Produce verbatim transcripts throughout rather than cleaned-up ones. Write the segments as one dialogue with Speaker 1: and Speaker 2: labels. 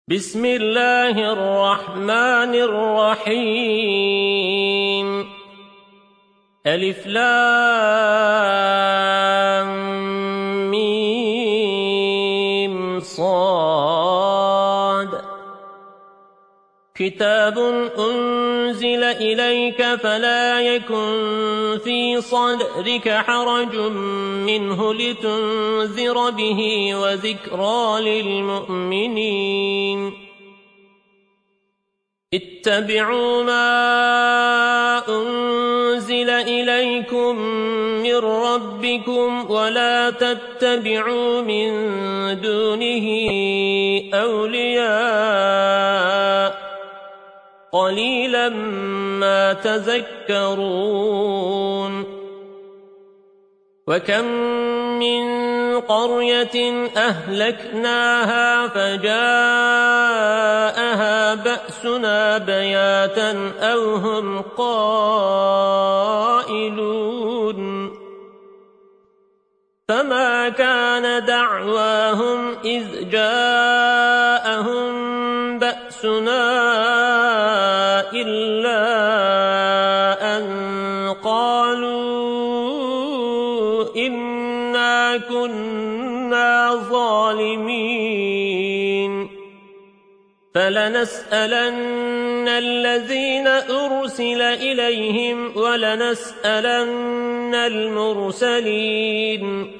Speaker 1: بسم الله الرحمن الرحيم ألف لام ميم صاد كتاب أنزل إليك فلا يكن في صدرك حرج منه لتنذر به وذكرى للمؤمنين اتبعوا ما أنزل إليكم من ربكم ولا تتبعوا من دونه أولياء قليلا ما تذكرون وكم من قرية أهلكناها فجاءها بأسنا بياتا أو هم قائلون فما كان دعواهم إذ جاءهم بأسنا إلا أن قالوا إنا كنا ظالمين فلنسألن الذين أرسل إليهم ولنسألن المرسلين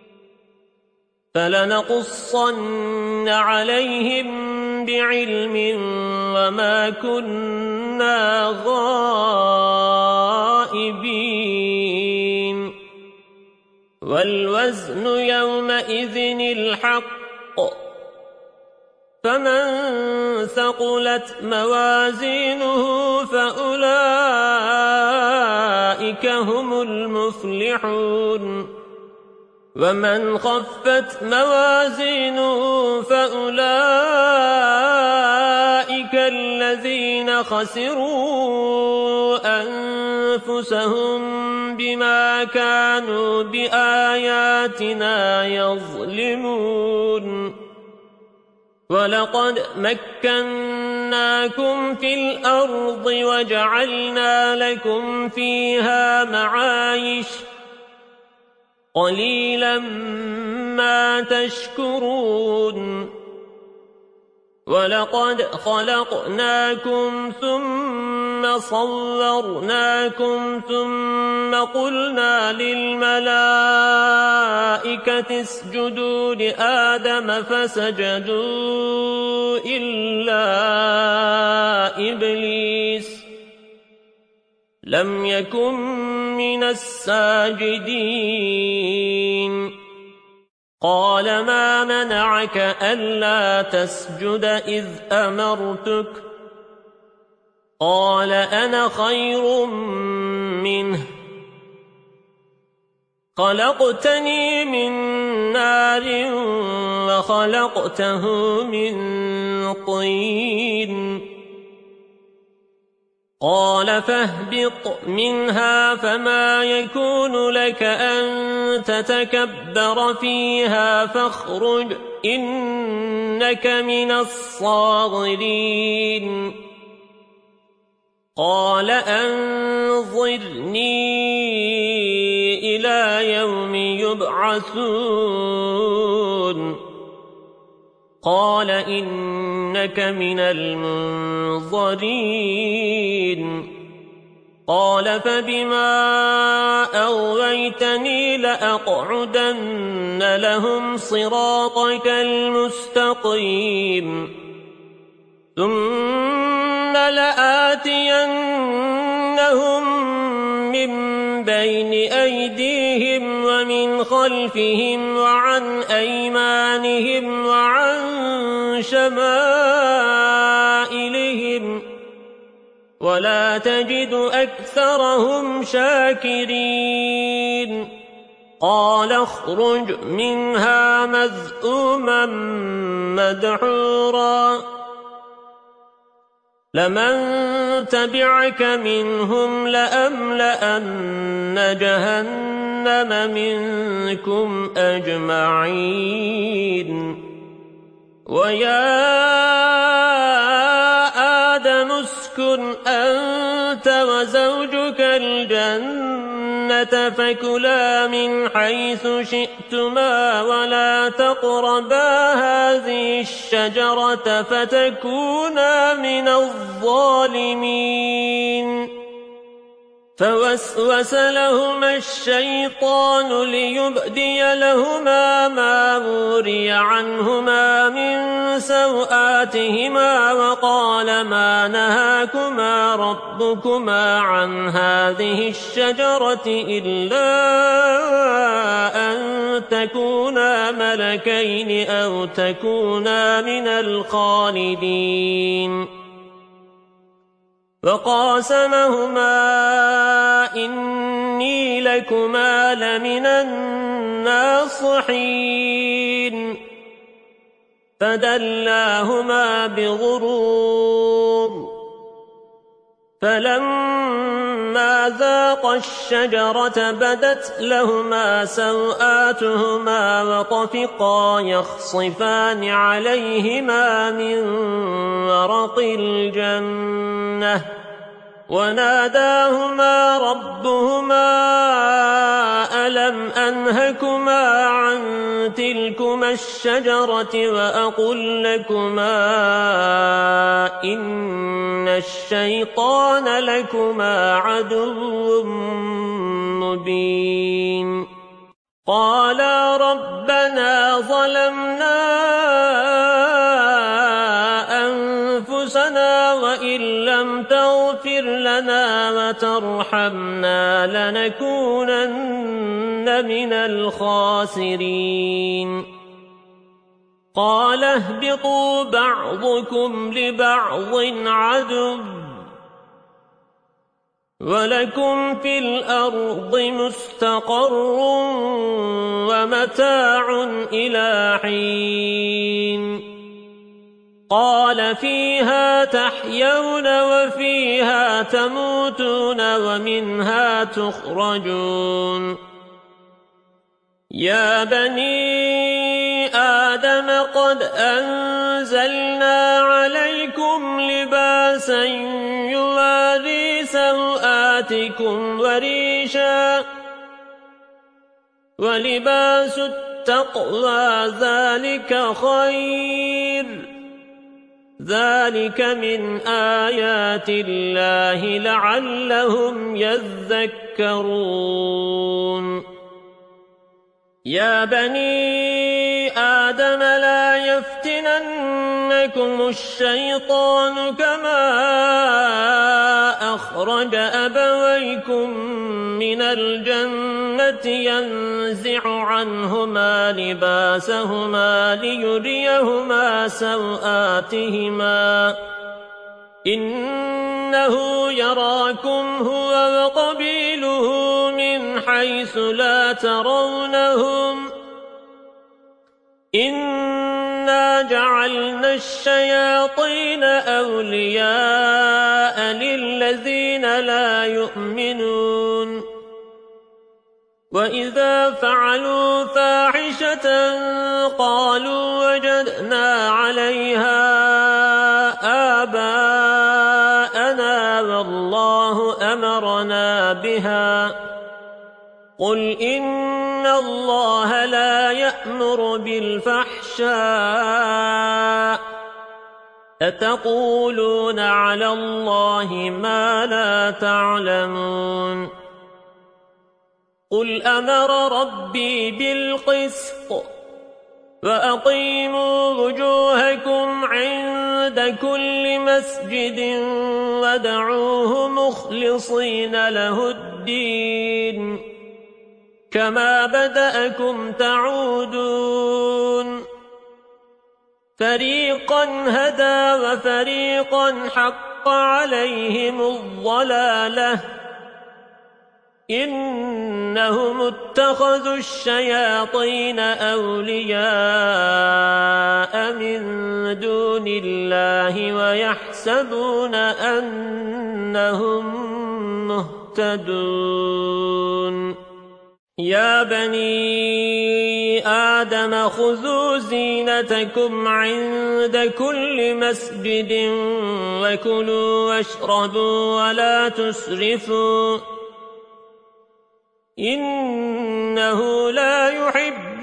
Speaker 1: فلنقصن عليهم بعلم وما كنا غائبين والوزن يومئذ الحق فمن ثقلت موازينه فأولئك هم المفلحون ومن خفت موازينه فأولئك الذين خسروا أنفسهم بما كانوا بآياتنا يظلمون ولقد مكناكم في الأرض وجعلنا لكم فيها معايش قليلا ما تشكرون ولقد خلقناكم ثم صورناكم ثم قلنا للملائكة اسجدوا لآدم فسجدوا إلا إبليس لم يكن من الساجدين قال ما منعك ألا تسجد إذ أمرتك قال أنا خير منه خلقتني من نار وخلقته من طين قال فاهبط منها فما يكون لك أن تتكبر فيها فاخرج إنك من الصاغرين قال أنظرني إلى يوم يبعثون قال إنك من المنظرين قال فبما أغويتني لأقعدن لهم صراطك المستقيم ثم لآتينهم من بين أيديهم ومن خلفهم وعن أيمانهم وعن شمائلهم ولا تجد أكثرهم شاكرين قال اخرج منها مذءوما مدحورا لمن تبعك منهم لأملأن جهنم منكم أجمعين ويا وزوجك الجنة فكلا من حيث شئتما ولا تقربا هذه الشجرة فتكونا من الظالمين. فوسوس لهما الشيطان ليبدي لهما ما وري عنهما من سوآتهما وقال ما نهاكما ربكما عن هذه الشجرة إلا أن تكونا ملكين أو تكونا من الخالدين. وقاسمهما إني لكما لمن الناصحين. فدلاهما بغرور فلما ذاقا الشجرة بدت لهما سوآتهما وطفقا يخصفان عليهما من ورق الجنة وناداهما ربهما ألم أنهكما عن تلكما الشجرة وأقل لكما إن الشيطان لكما عدو مبين. قالا ربنا ظلمنا أنفسنا وإن لم تغفر لنا وترحمنا لنكونن من الخاسرين. قال اهبطوا بعضكم لبعض عدو ولكم في الأرض مستقر ومتاع إلى حين. قال فيها تحيون وفيها تموتون ومنها تخرجون. يا بني آدم قد أنزلنا عليكم لباسا يواري سوآتكم وريشا ولباس التقوى ذلك خير ذلك من آيات الله لعلهم يذكرون. يا بني آدم لا يفتننكم الشيطان كما أخرج أبويكم من الجنة ينزع عنهما لباسهما ليريهما سوآتهما إنه يراكم هو وقبيله من حيث لا ترونهم إنا جعلنا الشياطين أولياء للذين لا يؤمنون. وإذا فعلوا فاحشة قالوا وجدنا عليها آباءنا والله أمرنا بها قل إن الله لا يأمر بالفحشاء أتقولون على الله ما لا تعلمون. قل أمر ربي بالقسط وأقيموا وجوهكم عند كل مسجد وادعوه مخلصين له الدين كما بدأكم تعودون. فريقا هدى وفريقا حق عليهم الضلالة إنهم اتخذوا الشياطين أولياء من دون الله ويحسبون أنهم مهتدون. يا بني آدم خذوا زينتكم عند كل مسجد وكلوا واشربوا ولا تسرفوا إنه لا يحب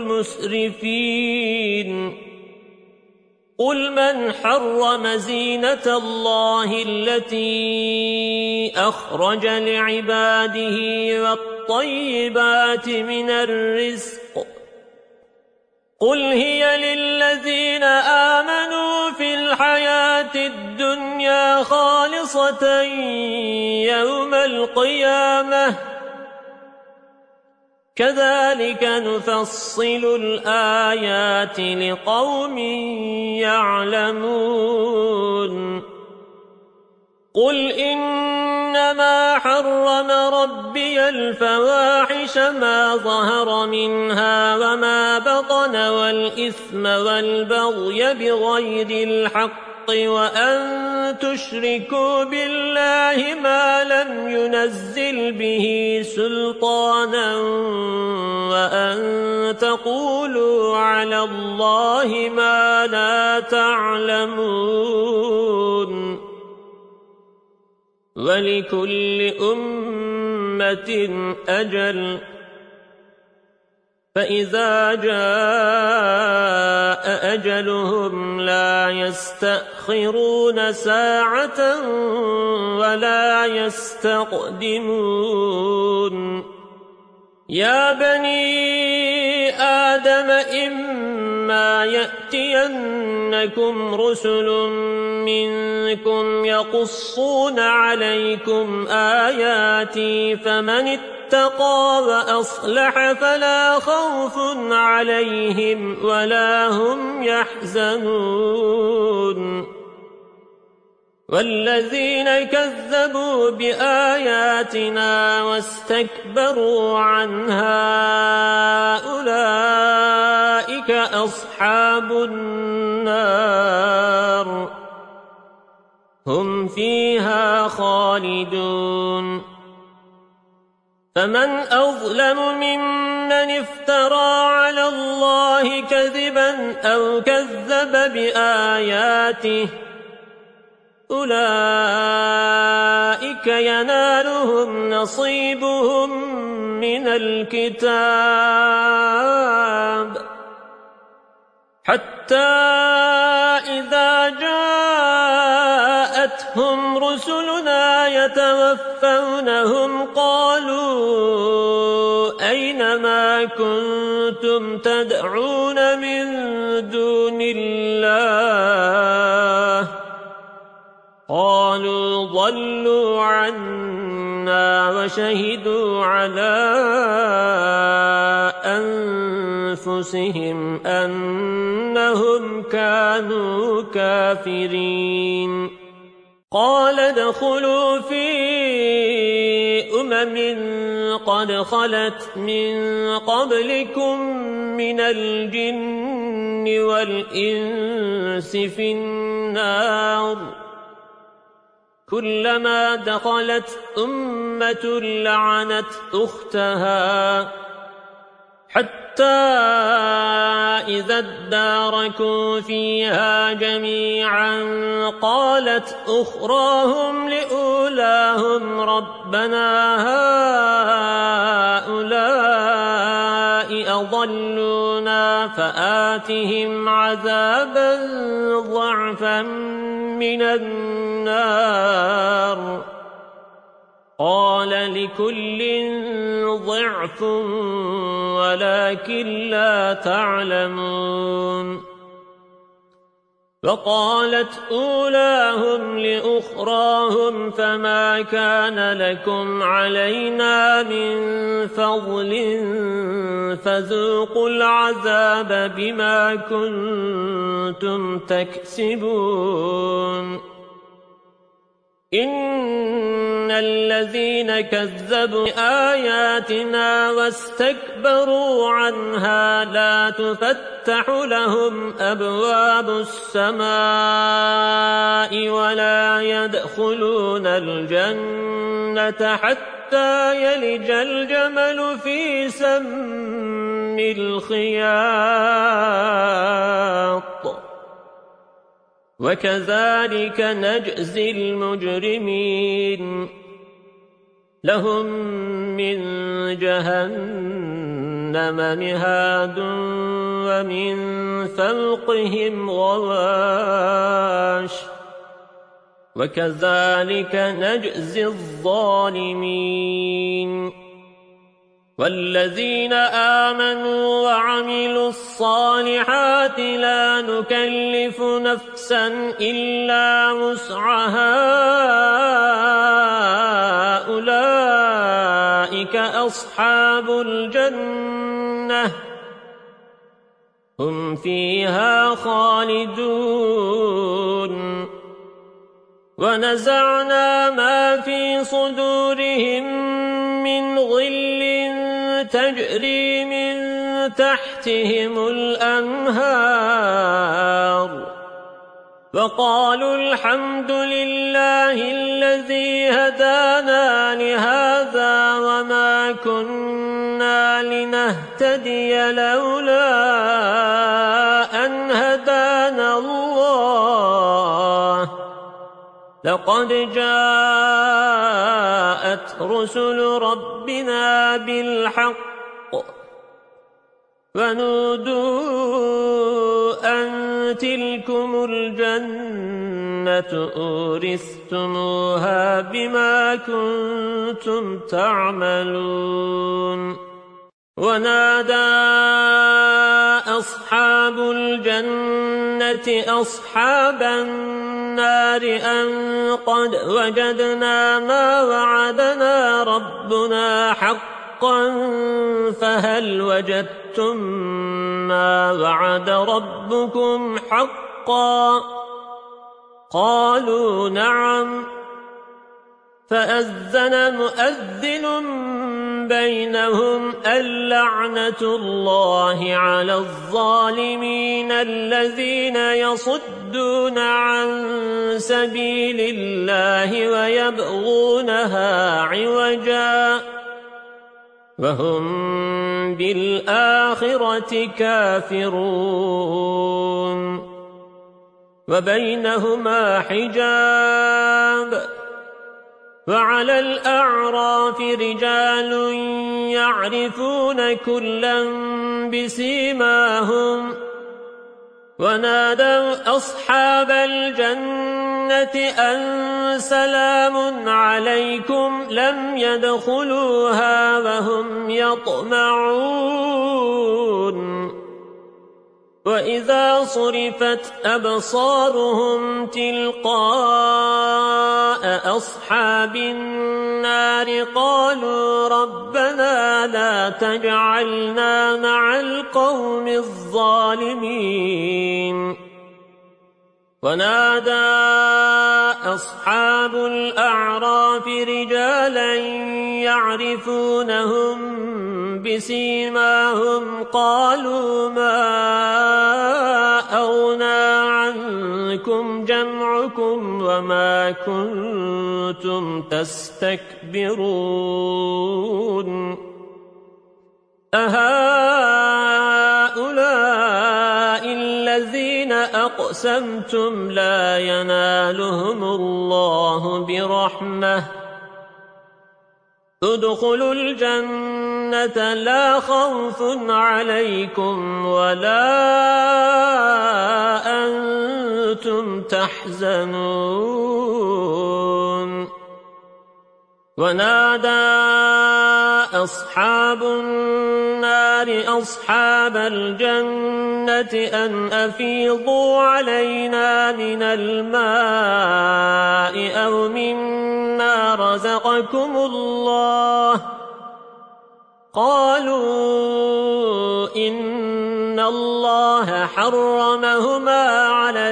Speaker 1: المسرفين قل من حرم زينة الله التي أخرج لعباده والطيبات من الرزق قل هي للذين آمنوا في الحياة الدنيا خالصة يوم القيامة كذلك نفصل الآيات لقوم يعلمون قل إنما حرم ربي الفواحش ما ظهر منها وما بطن والإثم والبغي بغير الحق وأن تشركوا بالله ما لم ينزل به سلطانا وأن تقولوا على الله ما لا تعلمون ولكل أمة أجل فإذا جاء أجلهم لا يستأخرون ساعة ولا يستقدمون يا بني آدم إما يأتينكم رسل منكم يقصون عليكم آياتي فمن اتقى وأصلح فلا خوف عليهم ولا هم يحزنون والذين كذبوا بآياتنا واستكبروا عنها أولئك أصحاب النار هم فيها خالدون فمن أظلم ممن افترى على الله كذبا أو كذب بآياته أولئك ينالهم نصيبهم من الكتاب حتى إذا جاءتهم رسلنا يتوفونهم قالوا أين ما كنتم تدعون من دون الله قالوا ضلوا عنا وشهدوا على أنفسهم أنهم كانوا كافرين قال ادخلوا في أمم قد خلت من قبلكم من الجن والإنس في النار كلما دخلت أمة لعنت أختها حتى إذا اداركوا فيها جميعا قالت أخراهم لأولاهم ربنا هؤلاء أضلونا فآتهم عذابا ضعفا من النار قال لكل ضعف ولكن لا تعلمون وقالت أولاهم لأخراهم فما كان لكم علينا من فضل فذوقوا العذاب بما كنتم تكسبون إن الذين كذبوا آياتنا واستكبروا عنها لا تفتح لهم أبواب السماء ولا يدخلون الجنة حتى يلج الجمل في سم الخياط وكذلك نجزي المجرمين لهم من جهنم مهاد ومن فوقهم غواش وكذلك نجزي الظالمين والذين آمنوا وعملوا الصالحات لا نكلف نفسا إلا وسعها أولئك أصحاب الجنة هم فيها خالدون ونزعنا ما في صدورهم من غل تجري من تحتهم الأنهار وقالوا الحمد لله الذي هدانا لهذا وما كنا لنهتدي لولا أن هدانا الله لقد جاءت رسل ربنا بالحق ونودوا أن تلكم الجنة أورثتموها بما كنتم تعملون ونادى أصحاب الجنة أصحاب النار أن قد وجدنا ما وعدنا ربنا حقا فهل وجدتم ما وعد ربكم حقا قالوا نعم فأذن مؤذن بينهم اللعنة الله على الظالمين الذين يصدون عن سبيل الله ويبغونها عوجا وهم بالآخرة كافرون وبينهما حجاب وعلى الأعراف رجال يعرفون كلا بسيماهم ونادوا أصحاب الجنة أن سلام عليكم لم يدخلوها وهم يطمعون وإذا صرفت أبصارهم تلقاء أصحاب النار قالوا ربنا لا تجعلنا مع القوم الظالمين ونادى أصحاب الأعراف رجالا يعرفونهم بسيماهم قالوا ما أغنى عنكم جمعكم وما كنتم تستكبرون أهؤلاء الذين أقسمتم لا ينالهم الله برحمة ادخلوا الجنة لا خوف عليكم ولا أنتم تحزنون ونادى أصحاب النار أصحاب الجنة أن أفيضوا علينا من الماء أو مما رزقكم الله قالوا إن الله حرمهما على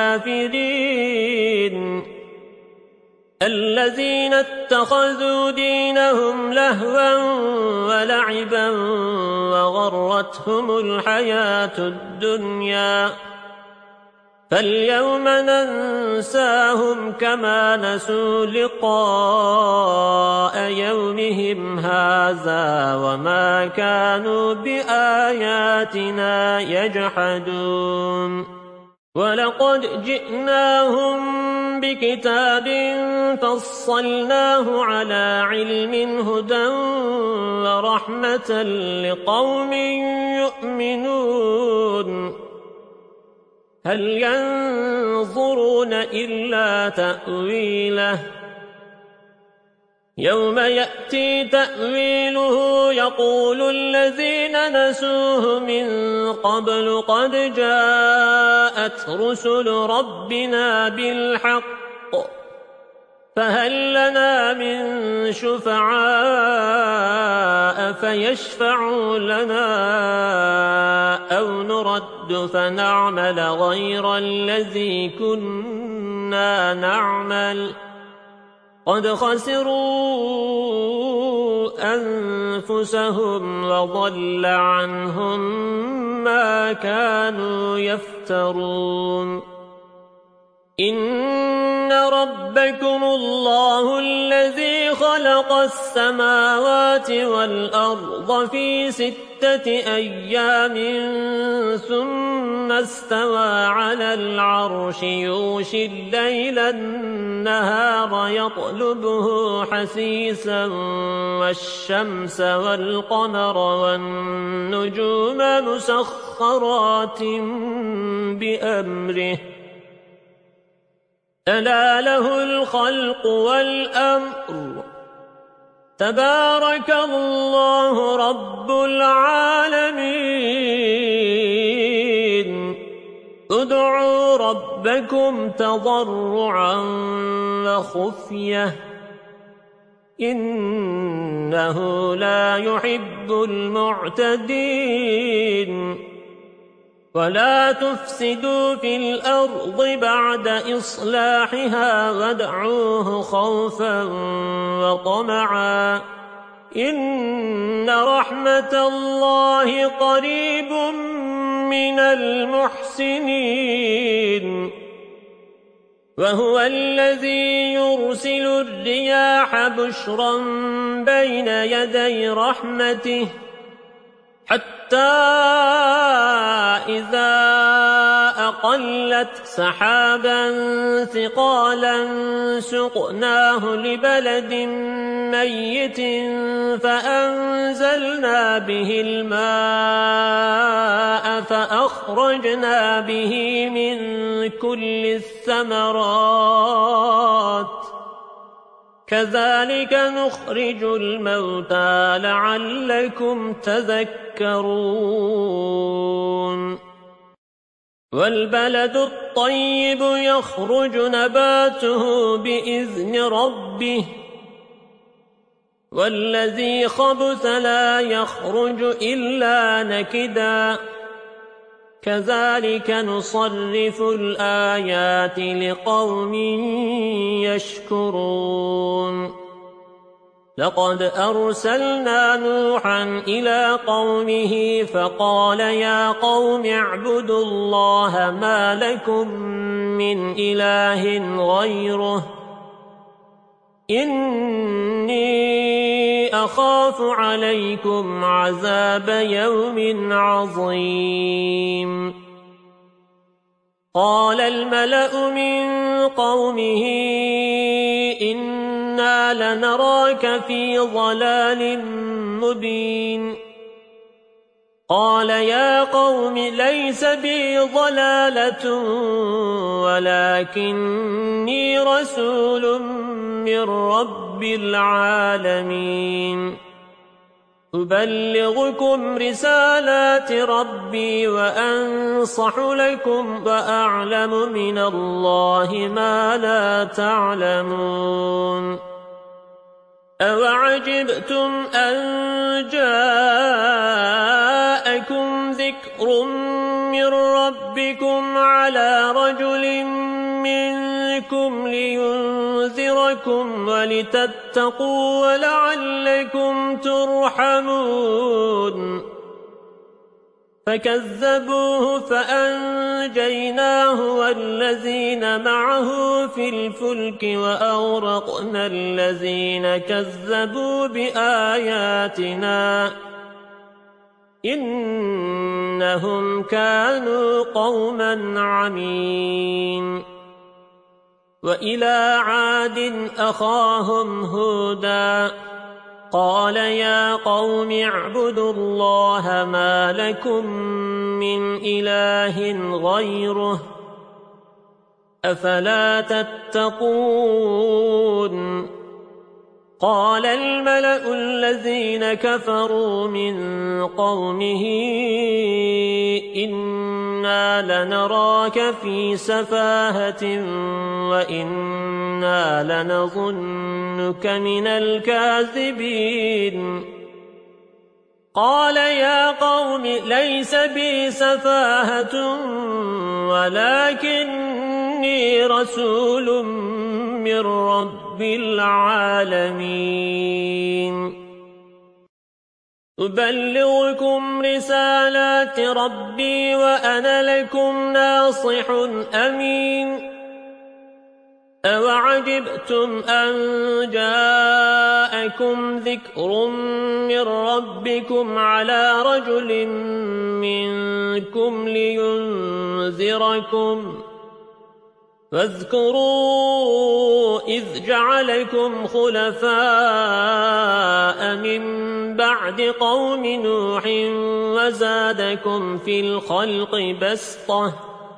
Speaker 1: الكافرين الذين اتخذوا دينهم لهوا ولعبا وغرتهم الحياة الدنيا فاليوم ننساهم كما نسوا لقاء يومهم هذا وما كانوا بآياتنا يجحدون ولقد جئناهم بكتاب فصلناه على علم هدى ورحمة لقوم يؤمنون هل ينظرون إلا تأويله يوم يأتي تأويله يقول الذين نسوه من قبل قد جاءت رسل ربنا بالحق فهل لنا من شفعاء فيشفعوا لنا أو نرد فنعمل غير الذي كنا نعمل قد خسروا أنفسهم وضل عنهم ما كانوا يفترون إن ربكم الله الذي خلق السماوات والأرض في ستة أيام ثم استوى على العرش يغشي الليل النهار يطلبه حثيثا والشمس والقمر والنجوم مسخرات بأمره ألا له الخلق والأمر تبارك الله رب العالمين ادعوا ربكم تضرعا وخفية إنه لا يحب المعتدين ولا تفسدوا في الأرض بعد إصلاحها وادعوه خوفا وطمعا إن رحمة الله قريب من المحسنين وهو الذي يرسل الرياح بشرا بين يدي رحمته حتى إذا أقلت سحابا ثقالا سقناه لبلد ميت فأنزلنا به الماء فأخرجنا به من كل الثمرات كذلك نخرج الموتى لعلكم تذكرون والبلد الطيب يخرج نباته بإذن ربه والذي خبث لا يخرج إلا نكدا كذلك نصرف الآيات لقوم يشكرون لقد أرسلنا نوحا إلى قومه فقال يا قوم اعبدوا الله ما لكم من إله غيره إني أخاف عليكم عذاب يوم عظيم قال الملأ من قومه إنا لنراك في ضلال مبين قال يا قوم ليس بي ضلالة ولكني رسول من رب العالمين أبلغكم رسالات ربي وأنصح لكم وأعلم من الله ما لا تعلمون أوعجبتم أن جاءكم ذكر من ربكم على رجل منكم لينذركم ولتتقوا ولعلكم ترحمون فكذبوه فأنجيناه والذين معه في الفلك وأغرقنا الذين كذبوا بآياتنا إنهم كانوا قوما عمين وإلى عاد أخاهم هودا قال يا قوم اعبدوا الله ما لكم من إله غيره أفلا تتقون قال الملأ الذين كفروا من قومه إنا لنراك في سفاهة وإنا لنظنك من الكاذبين قال يا قوم ليس بي سفاهة ولكني رسول من رب العالمين أبلغكم رسالات ربي وأنا لكم ناصح أمين أوعجبتم أن جاءكم ذكر من ربكم على رجل منكم لينذركم فاذكروا إذ جعلكم خلفاء من بعد قوم نوح وزادكم في الخلق بسطة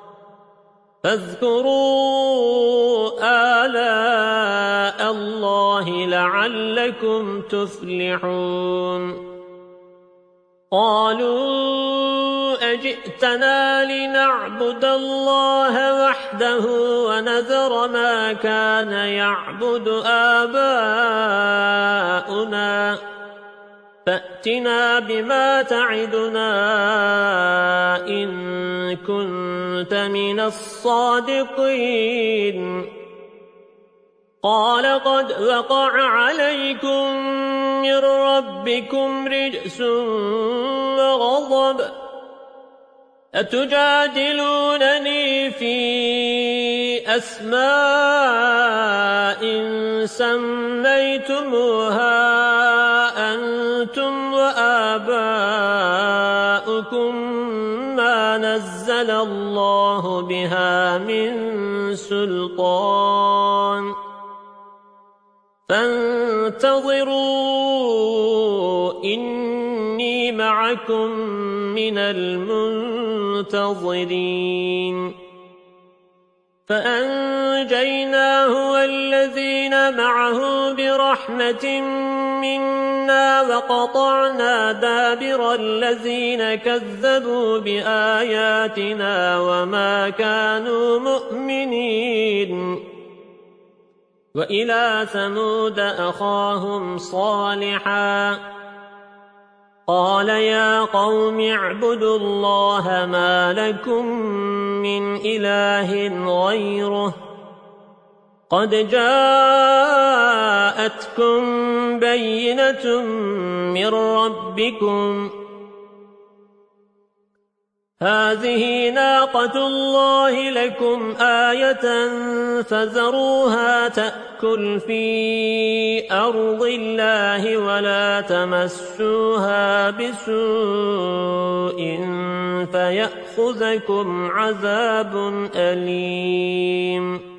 Speaker 1: فاذكروا آلاء الله لعلكم تفلحون قالوا أجئتنا لنعبد الله وحده ونذر ما كان يعبد آباؤنا فأتنا بما تعدنا إن كنت من الصادقين قال قد وقع عليكم من ربكم رجس وغضب أتجادلونني في أسماء سميتموها أنتم وآباؤكم ما نزل الله بها من سلطان فانتظروا إني معكم من المنتظرين فأنجيناه والذين معه برحمة منا وقطعنا دابر الذين كذبوا بآياتنا وما كانوا مؤمنين وإلى ثمود أخاهم صالحا قال يا قوم اعبدوا الله ما لكم من إله غيره قد جاءتكم بينة من ربكم هذه ناقة الله لكم آية فذروها تأكل في أرض الله ولا تمسوها بسوء فيأخذكم عذاب أليم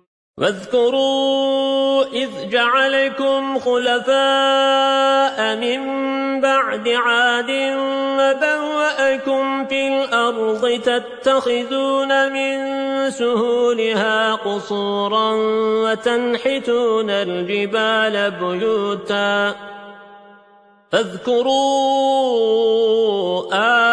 Speaker 1: واذكروا إذ جعلكم خلفاء من بعد عاد وبوأكم في الأرض تتخذون من سهولها قصورا وتنحتون الجبال بيوتا فاذكروا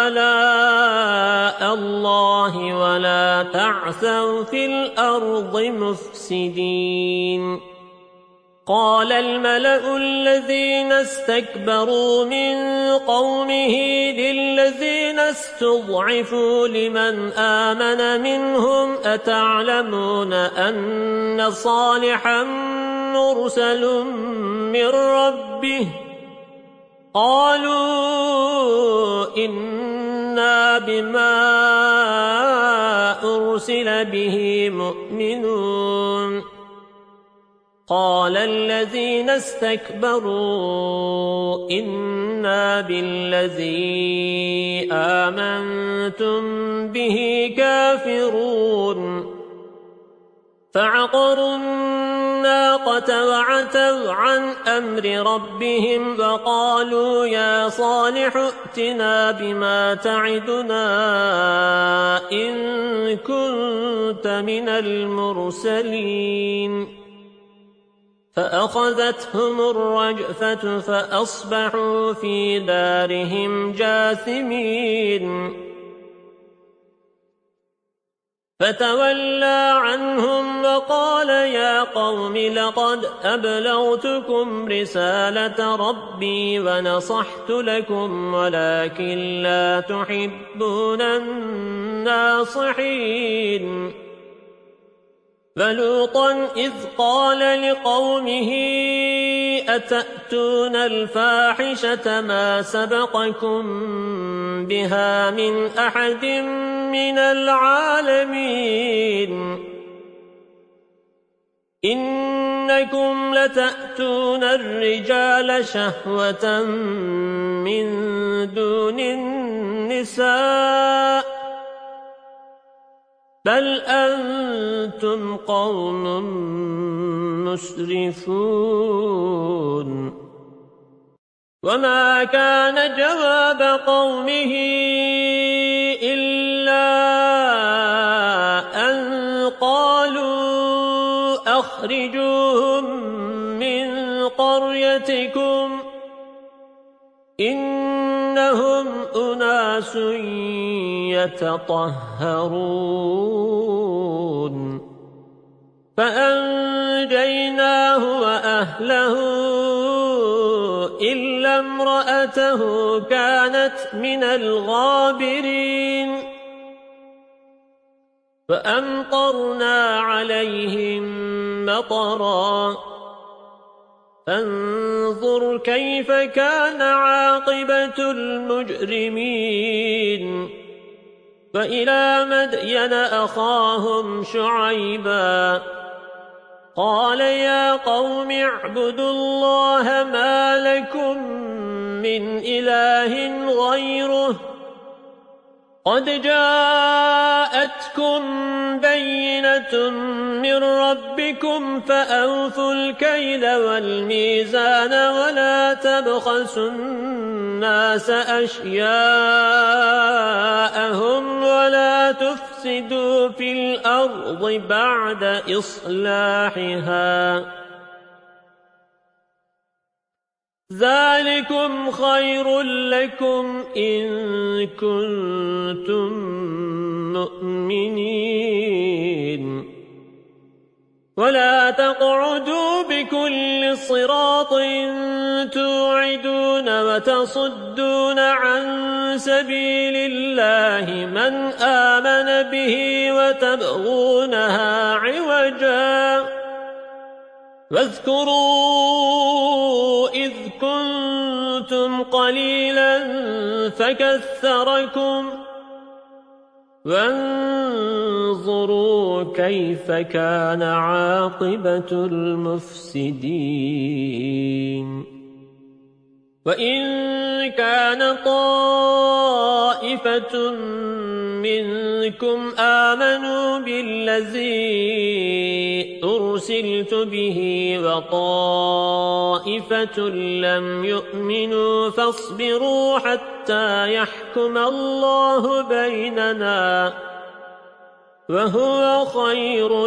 Speaker 1: آلاء الله ولا تعثوا في الأرض مفسدين قال الملأ الذين استكبروا من قومه للذين استضعفوا لمن آمن منهم أتعلمون أن صالحا مرسل من ربه قالوا إنا إنا بما أرسل به مؤمنون قال الذين استكبروا إنا بالذي آمنتم به كافرون فعقروا الناقة وعتوا عن أمر ربهم وقالوا يا صالح ائتنا بما تعدنا إن كنت من المرسلين فأخذتهم الرجفة فأصبحوا في دارهم جاثمين فتولى عنهم وقال يا قوم لقد أبلغتكم رسالة ربي ونصحت لكم ولكن لا تحبون الناصحين فلوطا إذ قال لقومه أتأتون الفاحشة ما سبقكم بها من أحد من العالمين إنكم لتأتون الرجال شهوة من دون النساء بل أنتم قوم مسرفون وما كان جواب قومه إلا أن قالوا أخرجوهم من قريتكم إنهم أناس يتطهرون فأنجيناه وأهله إلا امرأته كانت من الغابرين فأمطرنا عليهم مطرا فانظر كيف كان عاقبة المجرمين وإلى مدين أخاهم شعيبا قال يا قوم اعبدوا الله ما لكم من إله غيره قد جاءتكم بينة من ربكم فأوفوا الكيل والميزان ولا تبخسوا الناس أشياءهم ولا تفسدوا في الأرض بعد إصلاحها ذلكم خير لكم إن كنتم مؤمنين ولا تقعدوا بكل صراط توعدون وتصدون عن سبيل الله من آمن به وتبغونها عوجا واذكروا إذ كنتم قليلا فكثركم وانظروا كيف كان عاقبة المفسدين وإن كان طائفة منكم آمنوا بالذي أرسلت به وطائفة لم يؤمنوا فاصبروا حتى يحكم الله بيننا وهو خير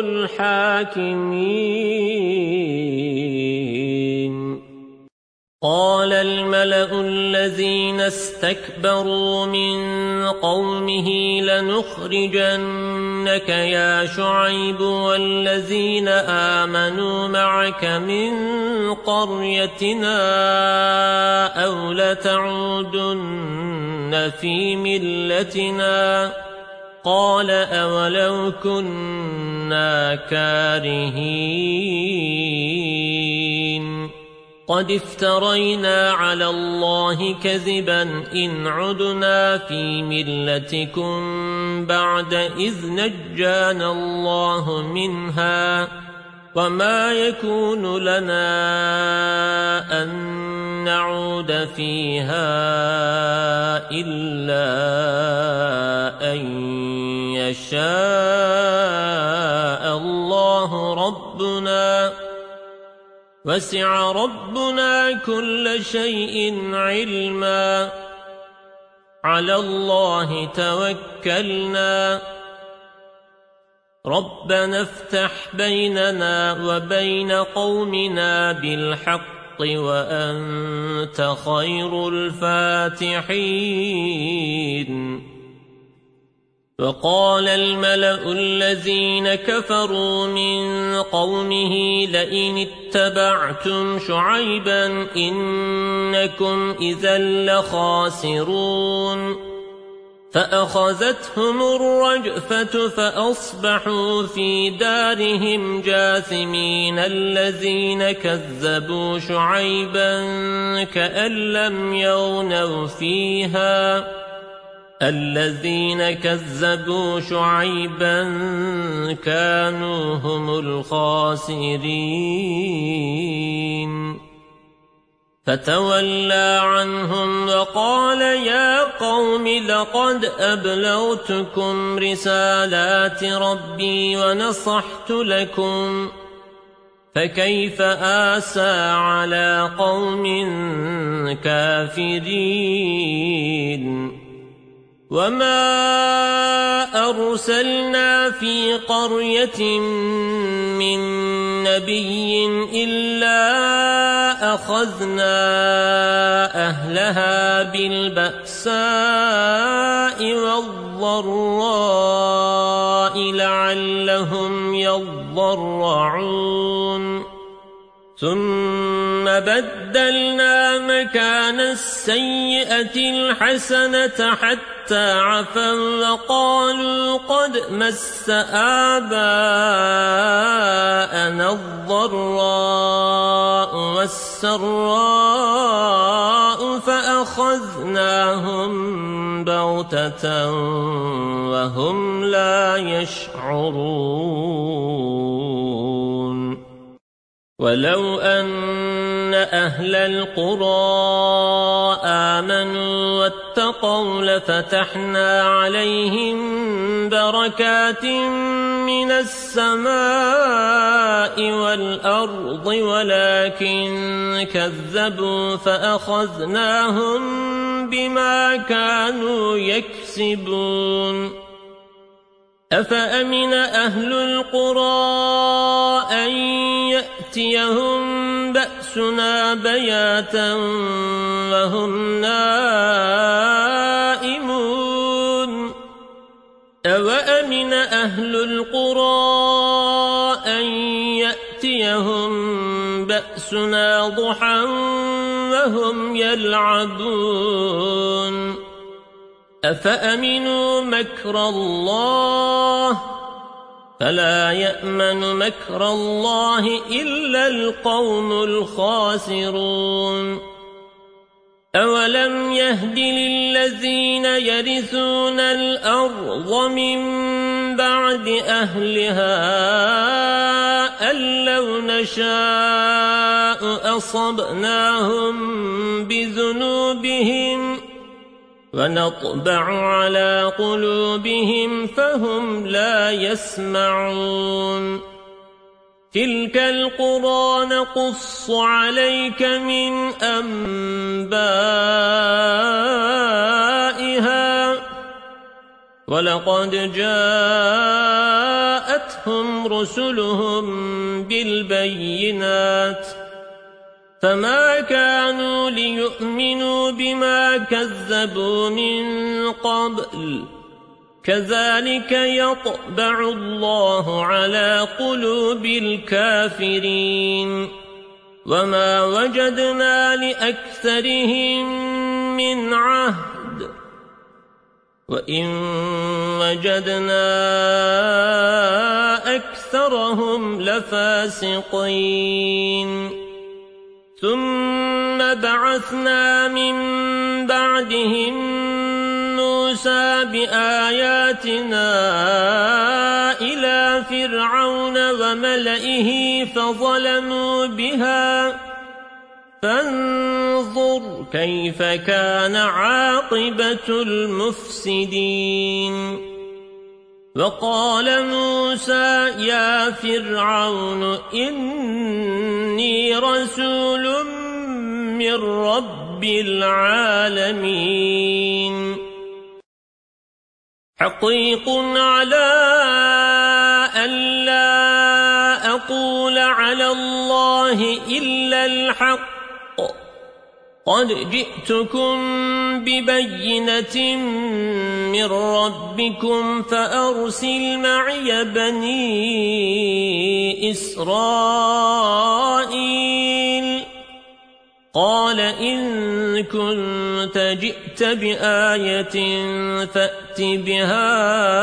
Speaker 1: الحاكمين قال الملأ الذين استكبروا من قومه لنخرجنك يا شعيب والذين آمنوا معك من قريتنا أو لتعودن في ملتنا قال أولو كنا كارهين قد افترينا على الله كذبا إن عدنا في ملتكم بعد إذ نجانا الله منها وما يكون لنا أن نعود فيها إلا أن يشاء الله ربنا وسع ربنا كل شيء علما على الله توكلنا ربنا افتح بيننا وبين قومنا بالحق وأنت خير الفاتحين وقال الملأ الذين كفروا من قومه لئن اتبعتم شعيبا إنكم إذا لخاسرون فأخذتهم الرجفة فأصبحوا في دارهم جاثمين الذين كذبوا شعيبا كأن لم يغنوا فيها الذين كذبوا شعيبا كانوا هم الخاسرين فتولى عنهم وقال يا قوم لقد أبلغتكم رسالات ربي ونصحت لكم فكيف آسى على قوم كافرين وما أرسلنا في قرية من نبي إلا أخذنا أهلها بالبأساء والضراء لعلهم يضرعون ثم بدلنا مكان السيئة الحسنة حتى عفوا وقالوا قد مس آباءنا الضراء والسراء فأخذناهم بغتة وهم لا يشعرون ولو أن أهل القرى آمنوا واتقوا لفتحنا عليهم بركات من السماء والأرض ولكن كذبوا فأخذناهم بما كانوا يكسبون أفأمن أهل القرى أن يأتيهم بأسنا بياتا وهم نائمون أوأمن أهل القرى أن يأتيهم بأسنا ضحى وهم يلعبون أفأمنوا مكر الله فلا يأمن مكر الله إلا القوم الخاسرون أولم يهد للذين يرثون الأرض من بعد أهلها أن لو نشاء أصبناهم بذنوبهم ونطبع على قلوبهم فهم لا يسمعون تلك القرى نقص عليك من أنبائها ولقد جاءتهم رسلهم بالبينات فما كانوا ليؤمنوا بما كذبوا من قبل كذلك يطبع الله على قلوب الكافرين وما وجدنا لأكثرهم من عهد وإن وجدنا أكثرهم لفاسقين ثم بعثنا من بعدهم موسى بآياتنا إلى فرعون وملئه فظلموا بها فانظر كيف كان عاقبة المفسدين وقال موسى يا فرعون إني رسول من رب العالمين حقيق على ألا أقول على الله إلا الحق قد جئتكم ببينة من ربكم فأرسل معي بني إسرائيل قال إن كنت جئت بآية فأت بها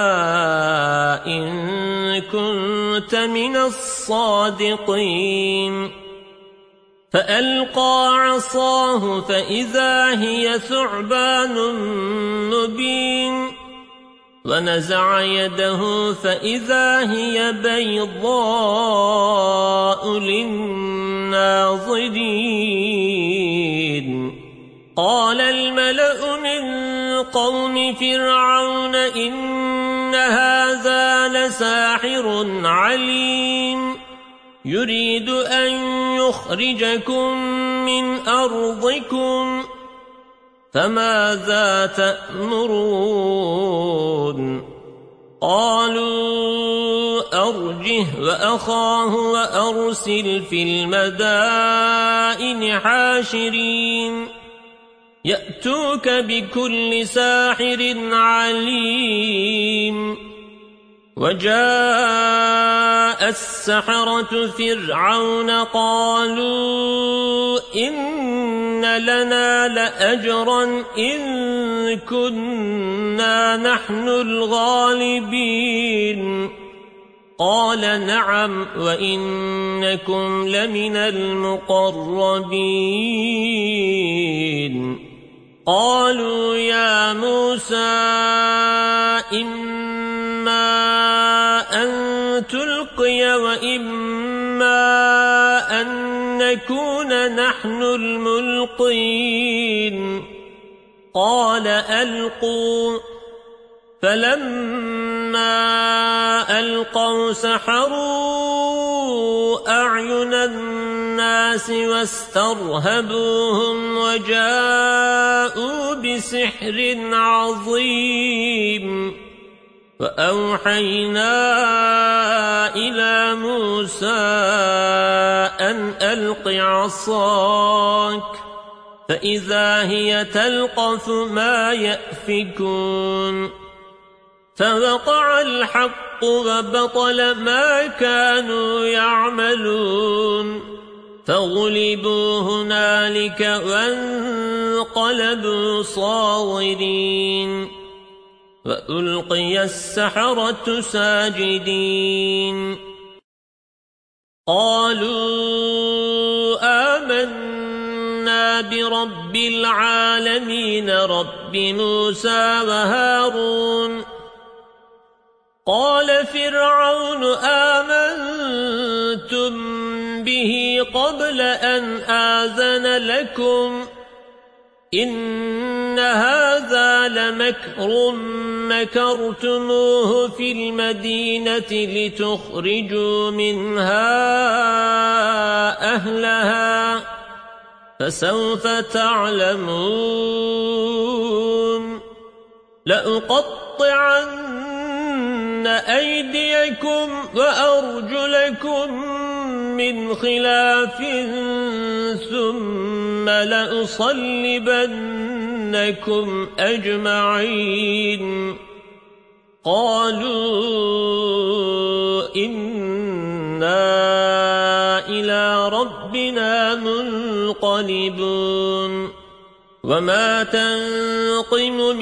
Speaker 1: إن كنت من الصادقين فألقى عصاه فإذا هي ثعبان مبين ونزع يده فإذا هي بيضاء للناظرين قال الملأ من قوم فرعون إن هذا لساحر عليم يريد أن يخرجكم من أرضكم فماذا تأمرون قالوا أرجه وأخاه وأرسل في المدائن حاشرين يأتوك بكل ساحر عليم وجاء السحرة فرعون قالوا إن لنا لأجرا إن كنا نحن الغالبين قال نعم وإنكم لمن المقربين قالوا يا موسى إما أن تلقي وإما أن نكون نحن الملقين قال ألقوا فلما ألقوا سحروا أعين الناس واسترهبوهم وجاءوا بسحر عظيم وأوحينا إلى موسى أن ألق عصاك فإذا هي تلقف ما يأفكون فوقع الحق وبطل ما كانوا يعملون فغلبوا هنالك وانقلبوا صاغرين وألقي السحرة ساجدين قالوا آمنا برب العالمين رب موسى وهارون قال فرعون آمنتم به قبل أن آذن لكم إن هذا لمكر مكرتموه في المدينة لتخرجوا منها أهلها فسوف تعلمون لأقطعن أيديكم وأرجلكم من خلاف ثم لأصلبنكم أجمعين قالوا إنا إلى ربنا منقلبون وما تنقم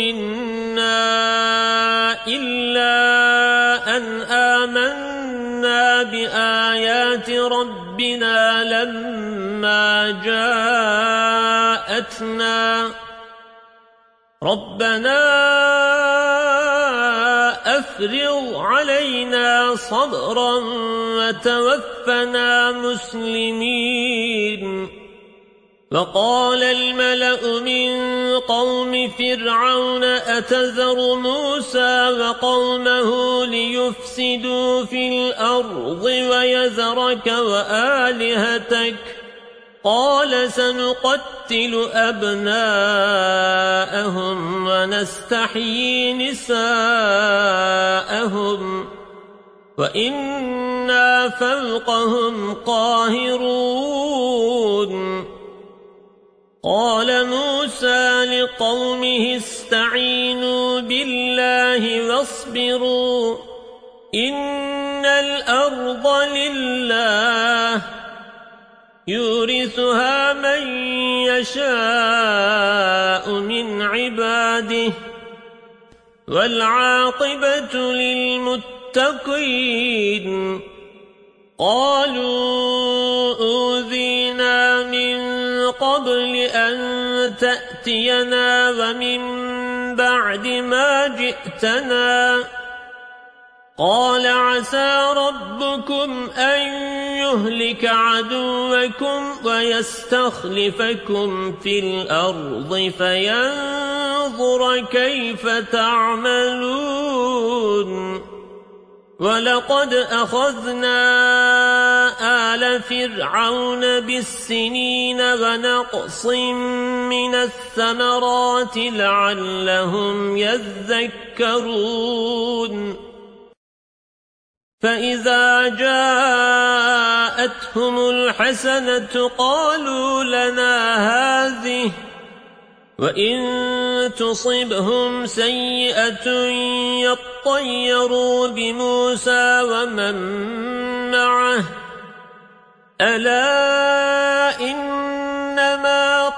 Speaker 1: منا إلا أن آمنا بآياتنا آيات ربنا لما جاءتنا ربنا أفرغ علينا صبرا وتوفنا مسلمين. وقال الملأ من قوم فرعون أتذر موسى وقومه ليفسدوا في الأرض ويذرك وآلهتك قال سنقتل أبناءهم ونستحيي نساءهم وإنا فوقهم قاهرون. قال موسى لقومه استعينوا بالله واصبروا إن الأرض لله يورثها من يشاء من عباده والعاقبة للمتقين. قالوا أوذينا من قبل أن تأتينا ومن بعد ما جئتنا قال عسى ربكم أن يهلك عدوكم ويستخلفكم في الأرض فينظر كيف تعملون. ولقد أخذنا آل فرعون بالسنين ونقص من الثمرات لعلهم يذكرون. فإذا جاءتهم الحسنة قالوا لنا هذه وإن تصبهم سيئة يطيروا بموسى ومن معه ألا إنما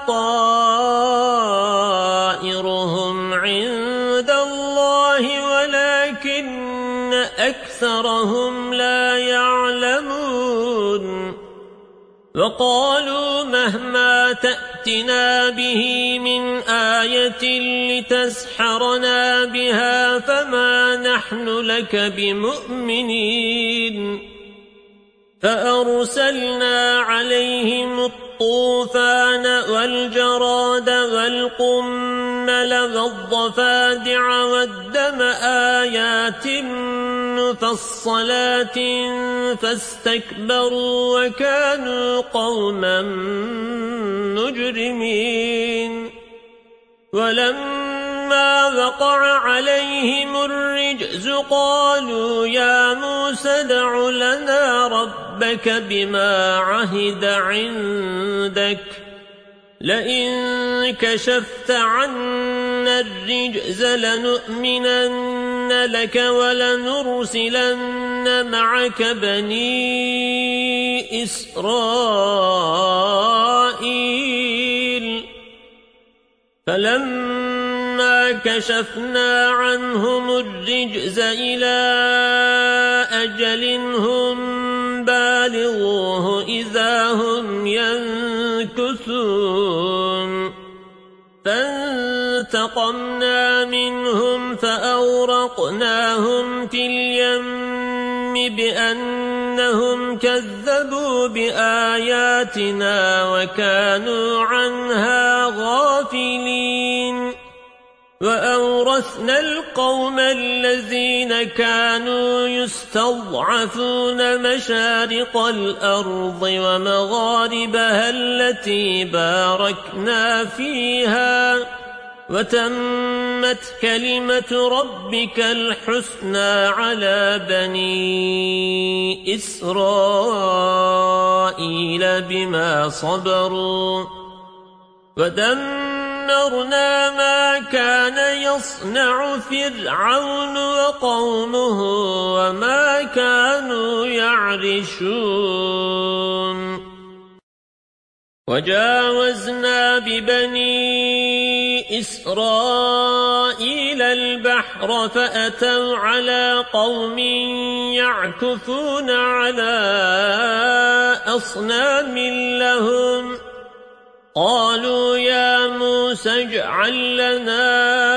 Speaker 1: طائرهم عند الله ولكن أكثرهم لا يعلمون. وقالوا مهما تأتنا به من آية لتسحرنا بها فما نحن لك بمؤمنين. فأرسلنا عليهم الطوفان والجراد والقمل والضفادع والدم آيات مفصلات فاستكبروا وكانوا قوما مجرمين. ولما وقع عليهم الرجز قالوا يا موسى دع لنا ربك بما عهد عندك لئن كشفت عنا الرجز لنؤمنن لك ولنرسلن معك بني إسرائيل. فلما كشفنا عنهم الرجز إلى أجل هم بالغوه إذا هم ينكثون. فانتقمنا منهم فأورقناهم في اليم بأنهم كذبوا بآياتنا وكانوا عنها غافلين. وأورثنا القوم الذين كانوا يستضعفون مشارق الأرض ومغاربها التي باركنا فيها وتمت كلمة ربك الحسنى على بني إسرائيل بما صبروا ودمرنا ما كان يصنع فرعون وقومه وما كانوا يعرشون. وجاوزنا ببني إسرائيل البحر فأتوا على قوم يعكفون على أصنام لهم قالوا يا موسى اجعل لنا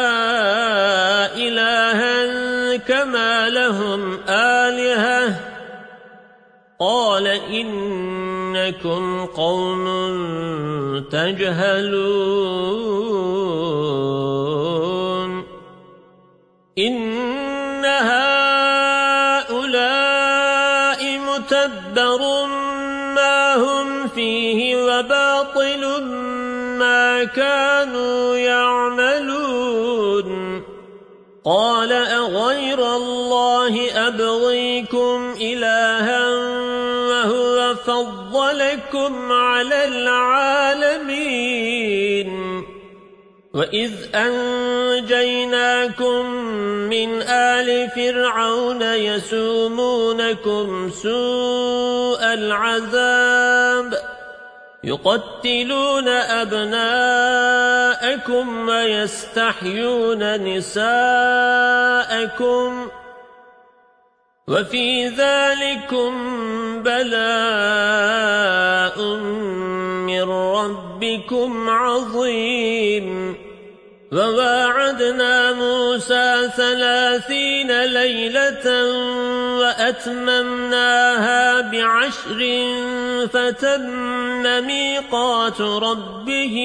Speaker 1: إلها كما لهم آلهة قال إنكم قوم تجهلون إن هؤلاء متبر ما هم فيه وباطل ما كانوا يعملون قال أغير الله أبغيكم إلها وهو فضلكم على العالمين وإذ أنجيناكم من آل فرعون يسومونكم سوء العذاب يقتلون أبناءكم ويستحيون نساءكم وفي ذلكم بلاء من ربكم عظيم وواعدنا موسى ثلاثين ليلة وأتممناها بعشر فتم ميقات ربه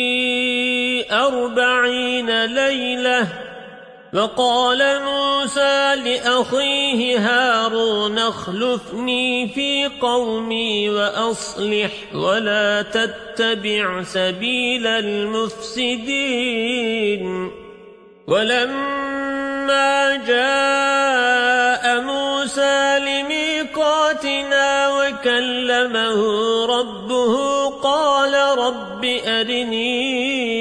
Speaker 1: أربعين ليلة وقال موسى لأخيه هارون اخلفني في قومي وأصلح ولا تتبع سبيل المفسدين ولما جاء موسى لميقاتنا وكلمه ربه قال رب أرني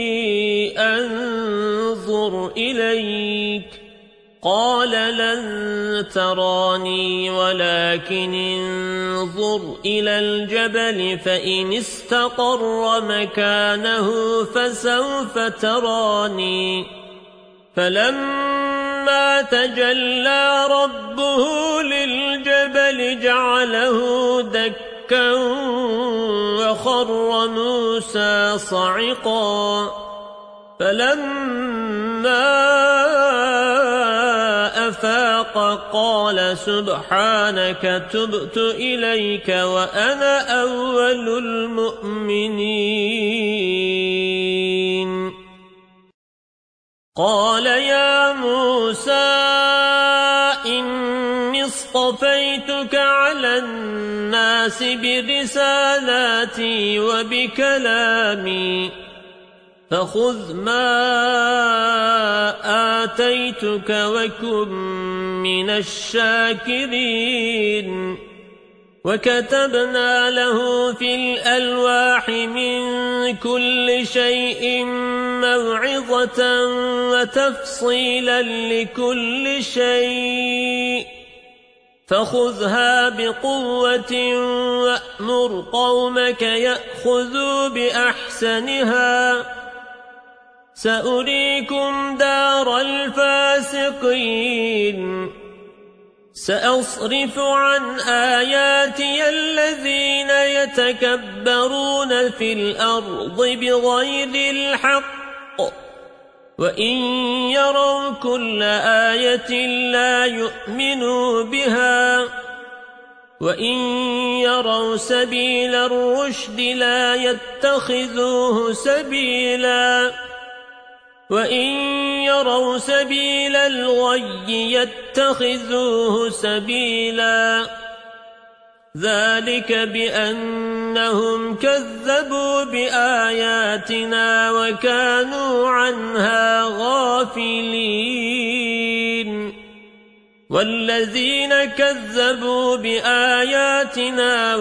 Speaker 1: أنظر إليك قال لن تراني ولكن انظر إلى الجبل فإن استقر مكانه فسوف تراني فلما تجلى ربه للجبل جعله دكا وخر موسى صعقا فلما أفاق قال سبحانك تبت إليك وأنا أول المؤمنين قال يا موسى إني اصطفيتك على الناس برسالاتي وبكلامي فخذ ما آتيتك وكن من الشاكرين وكتبنا له في الألواح من كل شيء موعظة وتفصيلا لكل شيء فخذها بقوة وأمر قومك يأخذوا بأحسنها سأريكم دار الفاسقين سأصرف عن آياتي الذين يتكبرون في الأرض بغير الحق وإن يروا كل آية لا يؤمنوا بها وإن يروا سبيل الرشد لا يتخذوه سبيلا وإن يروا سبيل الغي يتخذوه سبيلا ذلك بأنهم كذبوا بآياتنا وكانوا عنها غافلين والذين كذبوا بآياتنا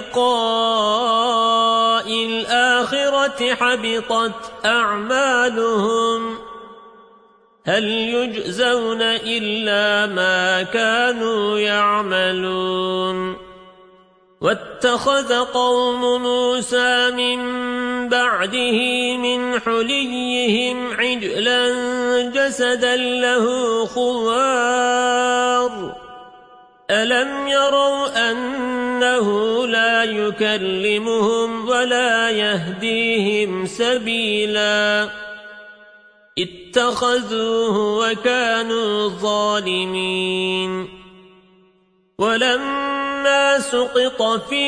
Speaker 1: ولقاء الآخرة حبطت أعمالهم هل يجزون إلا ما كانوا يعملون واتخذ قوم موسى من بعده من حليهم عجلا جسدا له خوار ألم يروا أنه لا يكلمهم ولا يهديهم سبيلا اتخذوه وكانوا ظالمين ولما سقط في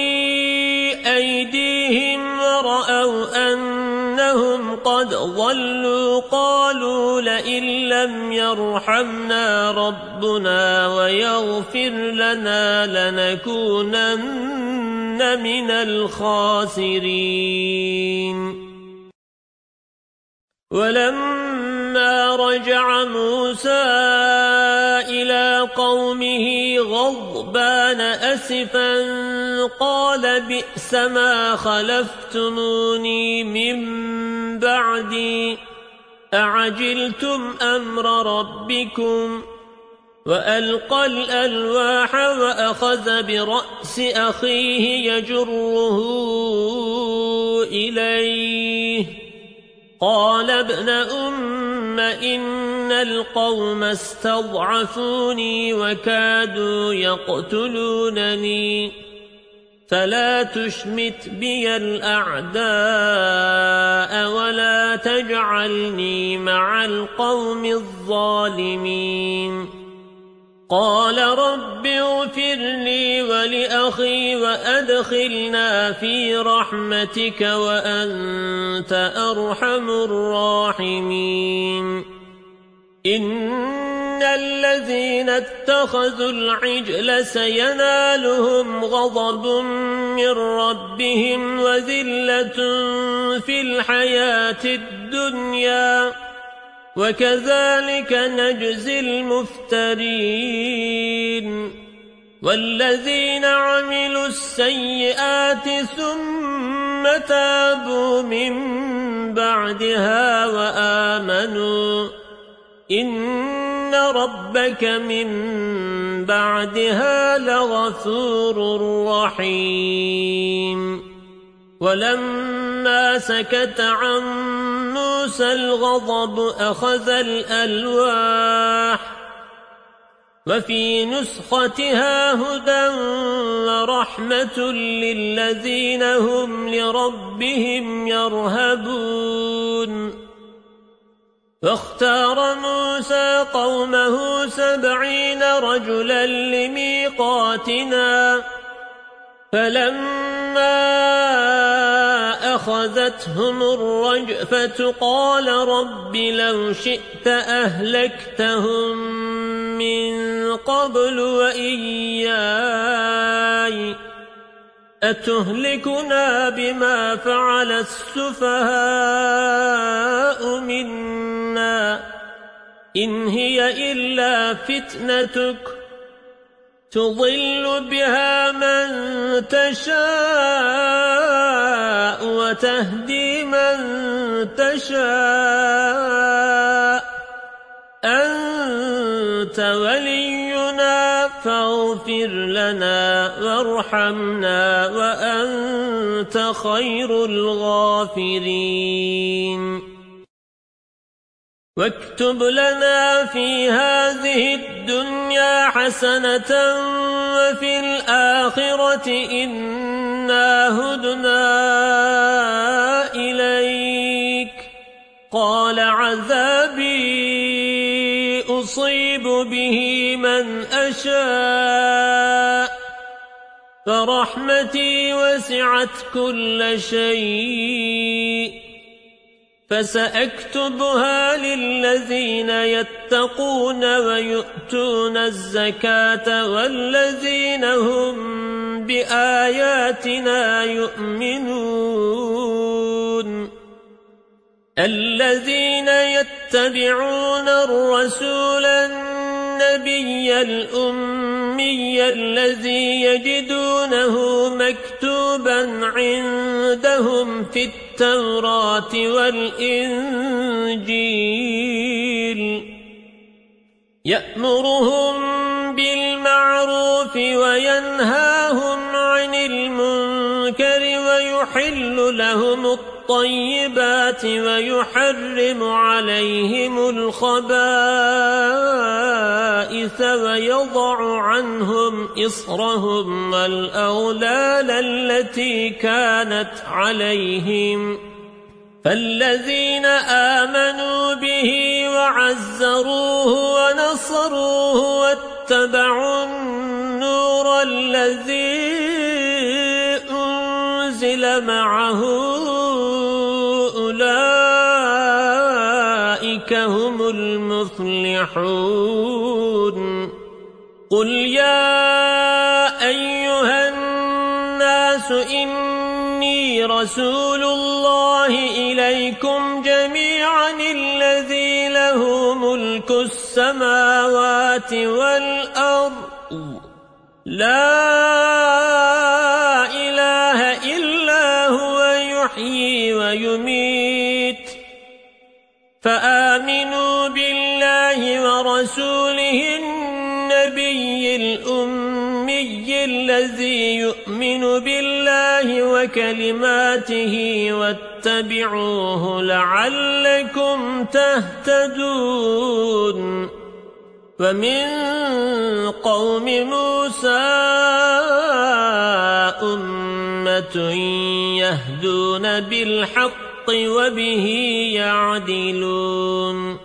Speaker 1: أيديهم ورأوا أنهم قد ضلوا قالوا لئن لم يرحمنا ربنا ويغفر لنا لنكونن من الخاسرين ولما رجع موسى إلى قومه غضبان أسفا قال بئس ما خلفتموني من بعدي أعجلتم أمر ربكم وألقى الألواح وأخذ برأس أخيه يجره إليه قال ابن أم إن القوم استضعفوني وكادوا يقتلونني فلا تشمت بي الأعداء ولا تجعلني مع القوم الظالمين قال رب اغفر لي ولأخي وأدخلنا في رحمتك وأنت أرحم الراحمين إن الذين اتخذوا العجل سينالهم غضب من ربهم وذلة في الحياة الدنيا وكذلك نجزي المفترين والذين عملوا السيئات ثم تابوا من بعدها وآمنوا إن ربك من بعدها لغفور رحيم ولما سكت عن موسى الغضب أخذ الألواح وفي نسختها هدى ورحمة للذين هم لربهم يرهبون واختار موسى قومه سبعين رجلا لميقاتنا فلما أخذتهم الرجفة قال رب لو شئت أهلكتهم من قبل وإياي أتهلكنا بما فعل السفهاء منا إن هي إلا فتنتك تضل بها من تشاء وتهدي من تشاء أنت ولينا فاغفر لنا وارحمنا وأنت خير الغافرين واكتب لنا في هذه الدنيا حسنة وفي الآخرة إنا هدنا إليك قال عذابي أصيب به من أشاء فرحمتي وسعت كل شيء فسأكتبها للذين يتقون ويؤتون الزكاة والذين هم بآياتنا يؤمنون الذين يتبعون الرسول النبي الأمي الذي يجدونه مكتوبا عندهم في التوراة والإنجيل يأمرهم بالمعروف بالمعروف وينهاهم عن المنكر ويحل لهم الطيبات ويحرم عليهم الخبائث ويضع عنهم إصرهم والأغلال التي كانت عليهم فالذين آمنوا به وعزروه ونصروه واتبعوا النور الذي أنزل معه أولئك هم المفلحون قل يا أيها الناس إني رسول الله إليكم جميعا الذي له ملك السماوات والأرض لا إله إلا هو يحيي ويميت فآمنوا بالله ورسوله النبي الأمي الذي يؤمن بالله وكلماته واتبعوه لعلكم تهتدون ومن قوم موسى أمة يهدون بالحق وبه يعدلون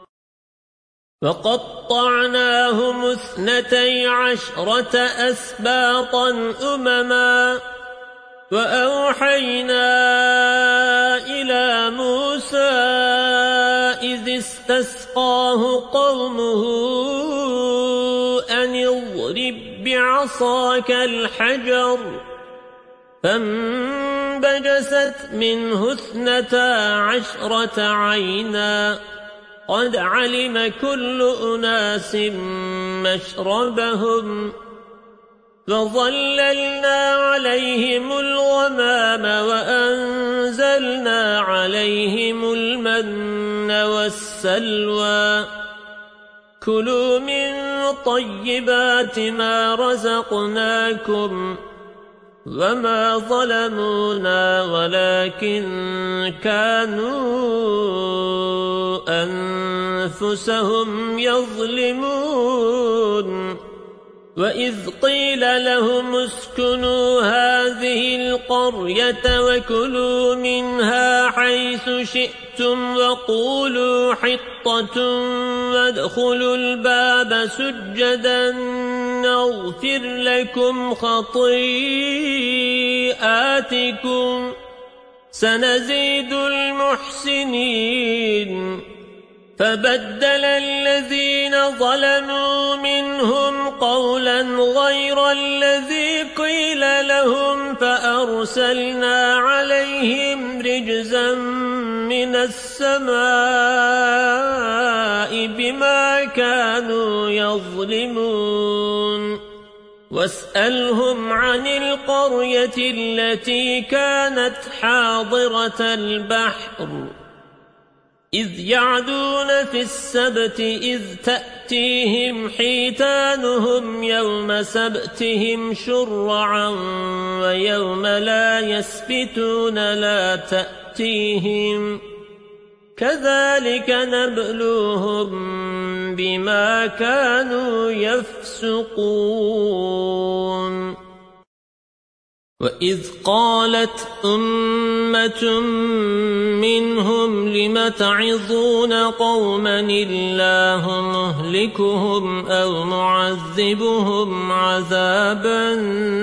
Speaker 1: وقطعناهم اثنتي عشرة أسباطا أمما وأوحينا إلى موسى إذ استسقاه قومه أن اضرب بعصاك الحجر فانبجست منه اثنتا عشرة عينا قد علم كل أناس مشربهم فظللنا عليهم الغمام وأنزلنا عليهم المن والسلوى كلوا من طيبات ما رزقناكم وما ظلمونا ولكن كانوا أنفسهم يظلمون وإذ قيل لهم اسكنوا هذه القرية وكلوا منها حيث شئتم وقولوا حطة وادخلوا الباب سجدا نغفر لكم خطيئاتكم سنزيد المحسنين فبدل الذين ظلموا منهم قولا غير الذي قيل لهم فأرسلنا عليهم رجزا من السماء بما كانوا يظلمون واسألهم عن القرية التي كانت حاضرة البحر إذ يعدون في السبت إذ تأتيهم حيتانهم يوم سبتهم شرعا ويوم لا يسبتون لا تأتيهم كذلك نبلوهم بما كانوا يفسقون وإذ قالت أمة منهم لم تعظون قوما الله مهلكهم أو معذبهم عذابا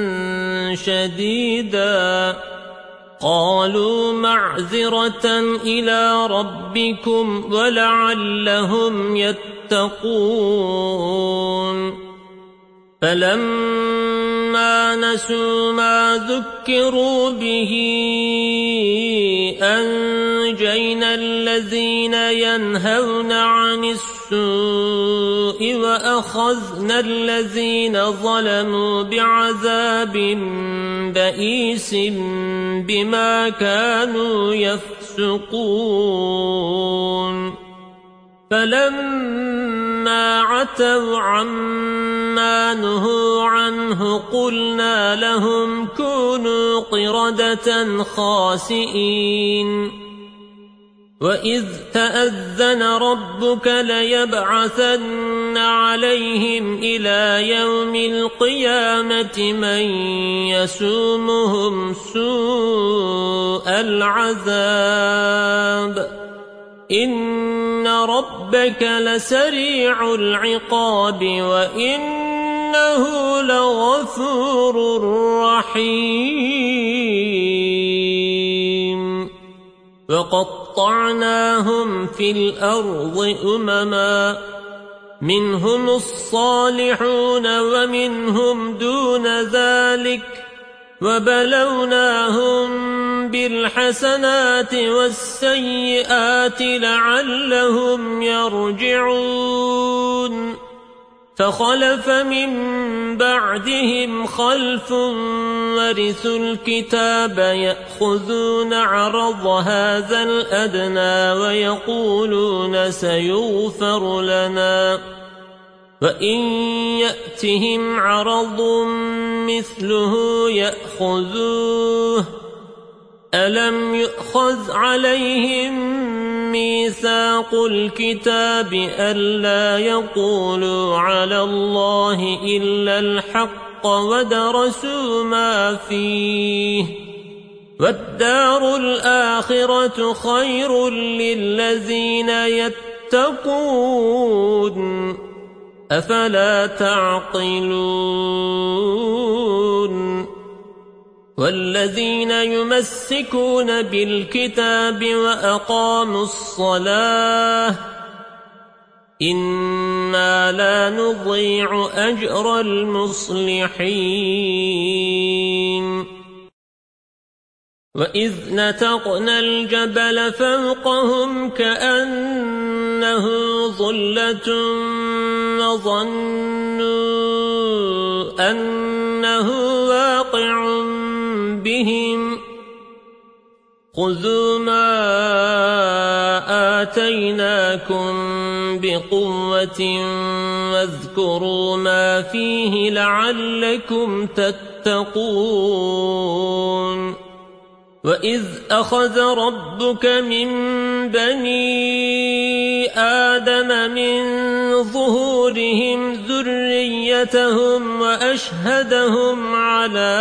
Speaker 1: شديدا قالوا معذرة إلى ربكم ولعلهم يتقون فلما نسوا ما ذكروا به أنجينا الذين ينهون عن السوء وأخذنا الذين ظلموا بعذاب بئيس بما كانوا يفسقون فلما فلما عتوا عما نهوا عنه قلنا لهم كونوا قردة خاسئين وإذ تأذن ربك ليبعثن عليهم إلى يوم القيامة من يسومهم سوء العذاب إن ربك لسريع العقاب وإنه لغفور رحيم وقطعناهم في الأرض أمما منهم الصالحون ومنهم دون ذلك وبلوناهم بالحسنات والسيئات لعلهم يرجعون فخلف من بعدهم خلف ورثوا الكتاب يأخذون عرض هذا الأدنى ويقولون سيغفر لنا وإن يأتهم عرض مثله يأخذوه ألم يؤخذ عليهم ميثاق الكتاب ألا يقولوا على الله إلا الحق ودرسوا ما فيه والدار الآخرة خير للذين يتقون أفلا تعقلون والذين يمسكون بالكتاب وأقاموا الصلاة إنا لا نضيع أجر المصلحين وإذ نتقنا الجبل فوقهم كأنه ظلة وظنوا أنه واقع بهم خذوا ما آتيناكم بقوة واذكروا ما فيه لعلكم تتقون وإذ أخذ ربك من بني آدم من ظهورهم ذريتهم وأشهدهم على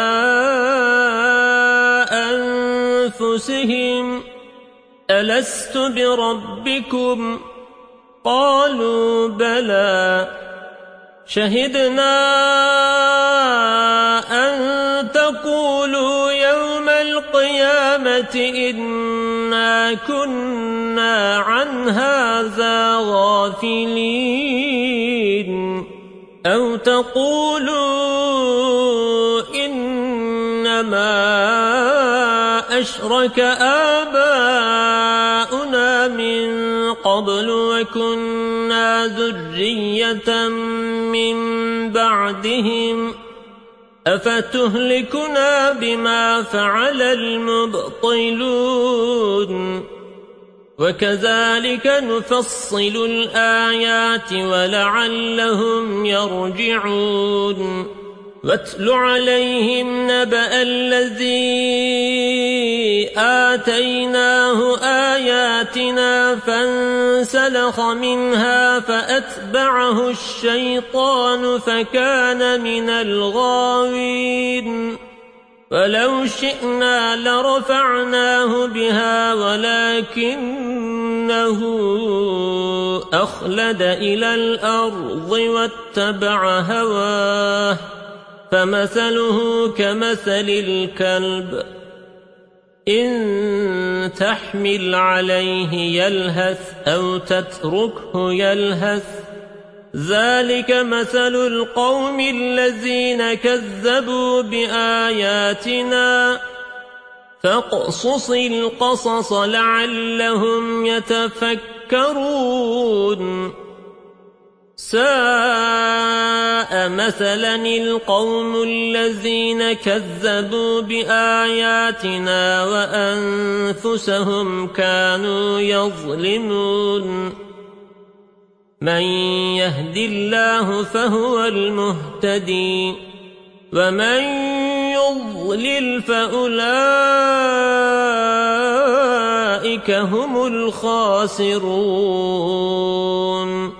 Speaker 1: أنفسهم ألست بربكم قالوا بلى شهدنا أن تقولوا يوم القيامة إنا كنا عن هذا غافلين أو تقولوا إنما أشرك آباؤنا من قبل وكنا ذرية من بعدهم أفتهلكنا بما فعل المبطلون وكذلك نفصل الآيات ولعلهم يرجعون واتل عليهم نبأ الذي آتيناه آياتنا فانسلخ منها فأتبعه الشيطان فكان من الغاوين ولو شئنا لرفعناه بها ولكنه أخلد إلى الأرض واتبع هواه فمثله كمثل الكلب إن تحمل عليه يلهث أو تتركه يلهث ذلك مثل القوم الذين كذبوا بآياتنا فاقصص القصص لعلهم يتفكرون ساء مثلا القوم الذين كذبوا بآياتنا وأنفسهم كانوا يظلمون من يهد الله فهو المهتدي ومن يضلل فأولئك هم الخاسرون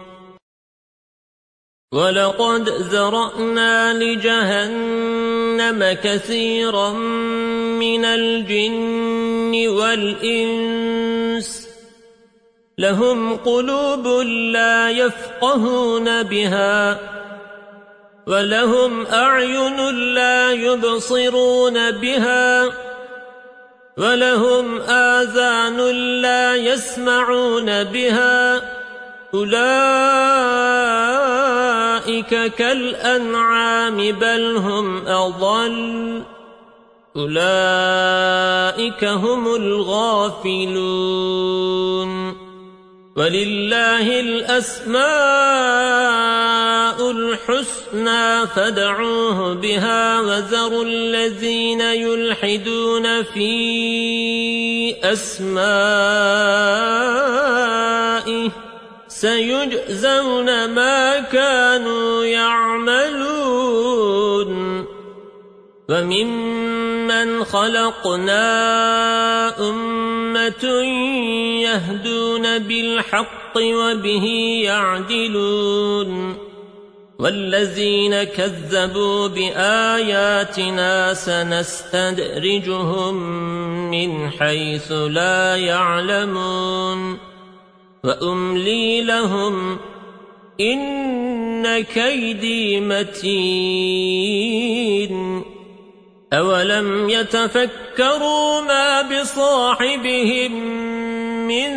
Speaker 1: ولقد ذرأنا لجهنم كثيرا من الجن والإنس لهم قلوب لا يفقهون بها ولهم أعين لا يبصرون بها ولهم آذان لا يسمعون بها أولئك كالأنعام بل هم أضل أولئك هم الغافلون ولله الأسماء الحسنى فادعوه بها وذروا الذين يلحدون في أسمائه سيجزون ما كانوا يعملون وممن خلقنا أمة يهدون بالحق وبه يعدلون والذين كذبوا بآياتنا سنستدرجهم من حيث لا يعلمون وأملي لهم إن كيدي متين أولم يتفكروا ما بصاحبهم من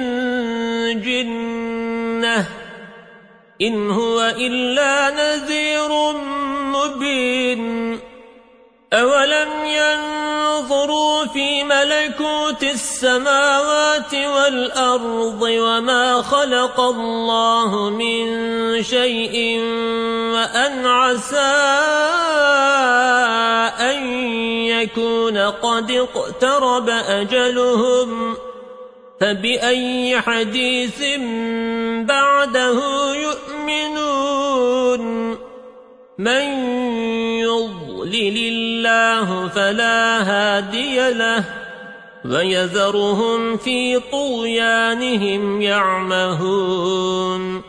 Speaker 1: جنة إن هو إلا نذير مبين أولم ينظروا في ملكوت السماوات والأرض وما خلق الله من شيء وأن عسى أن يكون قد اقترب أجلهم فبأي حديث بعده يؤمنون من يضلل الله فلا هادي له ويذرهم في طغيانهم يعمهون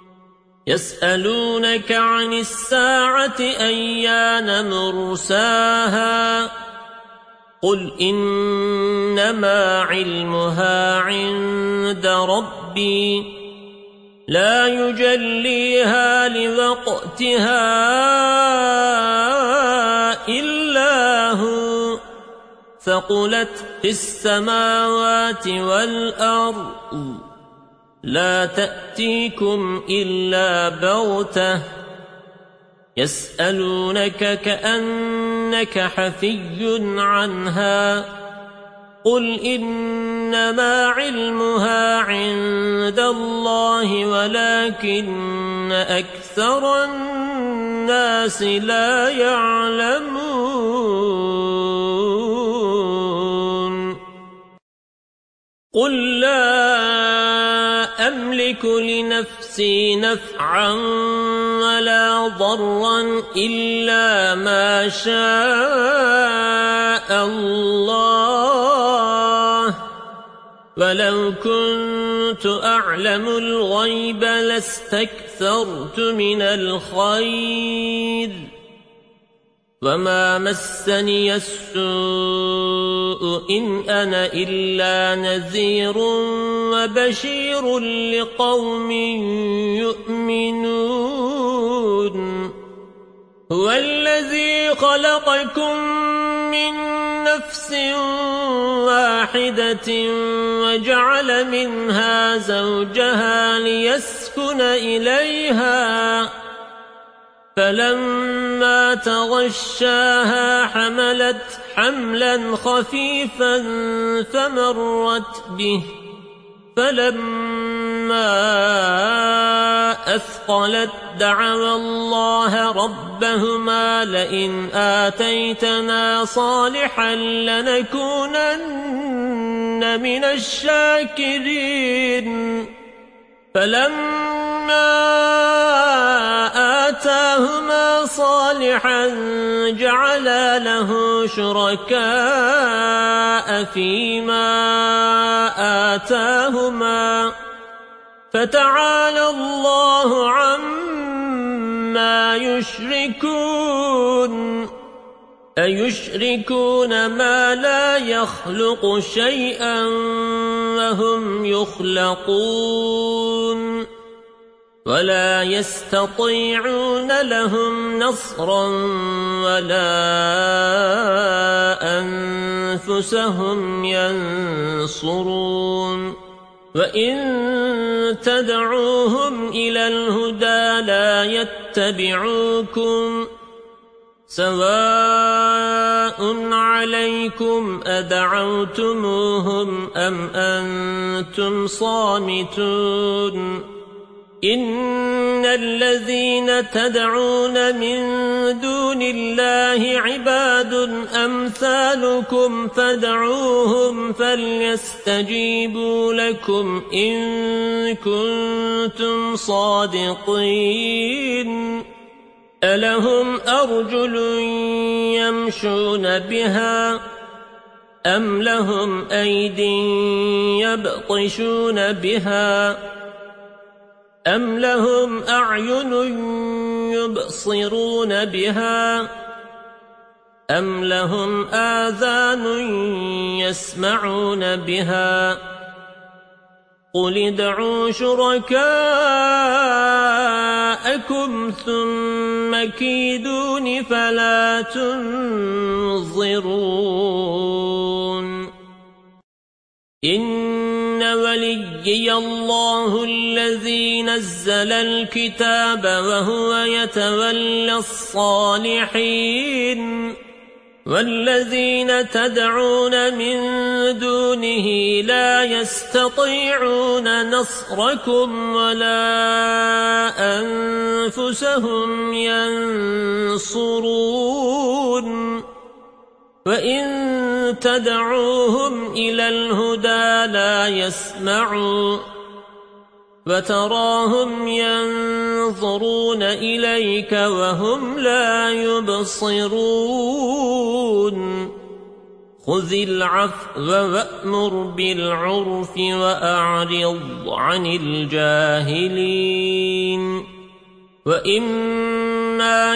Speaker 1: يسألونك عن الساعة أيان مرساها قل إنما علمها عند ربي لا يجليها لوقتها إلا هو ثقلت في السماوات والأرض لا تأتيكم إلا بغتة يسألونك كأنك حفي عنها قل إنما علمها عند الله ولكن أكثر الناس لا يعلمون قل لا أملك لنفسي نفعا ولا ضرا إلا ما شاء الله ولو كنت أعلم الغيب لاستكثرت من الخير وما مسني السوء إن أنا إلا نذير وبشير لقوم يؤمنون هو الذي خلقكم من نفس واحدة وجعل منها زوجها ليسكن إليها فلما تغشاها حملت حملا خفيفا فمرت به فلما أثقلت دعوا الله ربهما لئن آتيتنا صالحا لنكونن من الشاكرين فلما آتاهما صالحا جعلا له شركاء فيما آتاهما فتعالى الله عما يشركون أيشركون ما لا يخلق شيئا وهم يخلقون ولا يستطيعون لهم نصرا ولا أنفسهم ينصرون وإن تدعوهم إلى الهدى لا يتبعوكم سواء عليكم أدعوتموهم أم أنتم صامتون إن الذين تدعون من دون الله عباد أمثالكم فادعوهم فليستجيبوا لكم إن كنتم صادقين ألهم أرجل يمشون بها أم لهم أيد يبطشون بها أم لهم أعين يبصرون بها أم لهم آذان يسمعون بها قل ادعوا شركاءكم ثم كيدون فلا تنظرون إن وليي الله الذي نزل الكتاب وهو يتولى الصالحين والذين تدعون من دونه لا يستطيعون نصركم ولا أنفسهم ينصرون وإن تدعوهم إلى الهدى لا يسمعوا وتراهم ينظرون إليك وهم لا يبصرون خذ العفو وأمر بالعرف وأعرض عن الجاهلين وإما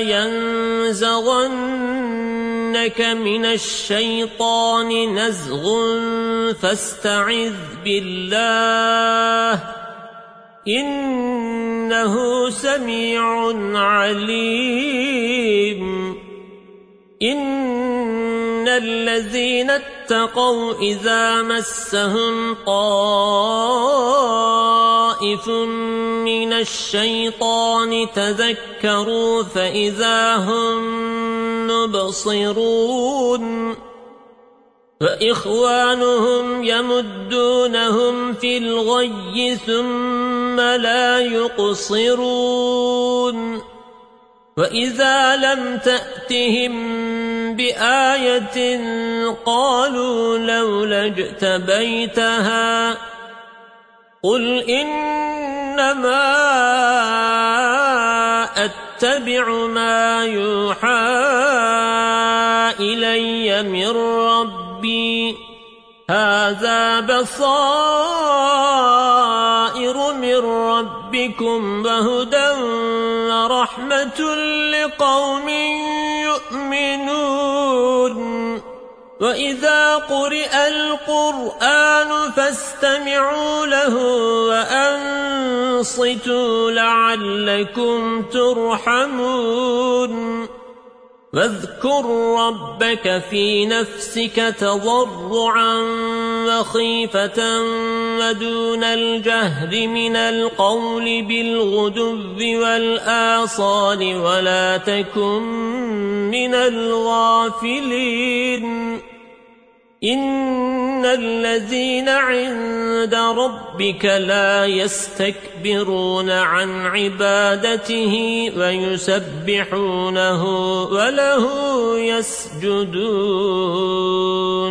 Speaker 1: ينزغنك من الشيطان نزغ فاستعذ بالله إنه سميع عليم إن الذين اتقوا إذا مسهم طائف من الشيطان تذكروا فإذا هم مبصرون وإخوانهم يمدونهم في الغي ثم لا يقصرون وإذا لم تأتهم بآية قالوا لولا اجتبيتها قل إنما أتبع ما يوحى إلي من ربي هذا بصائر من ربكم وهدى ورحمة لقوم يؤمنون وإذا قرئ القرآن فاستمعوا له وأنصتوا لعلكم ترحمون واذكر ربك في نفسك تضرعا وخيفة ودون الجهر من القول بالغدو والآصال ولا تكن من الغافلين إن الذين عند ربك لا يستكبرون عن عبادته ويسبحونه وله يسجدون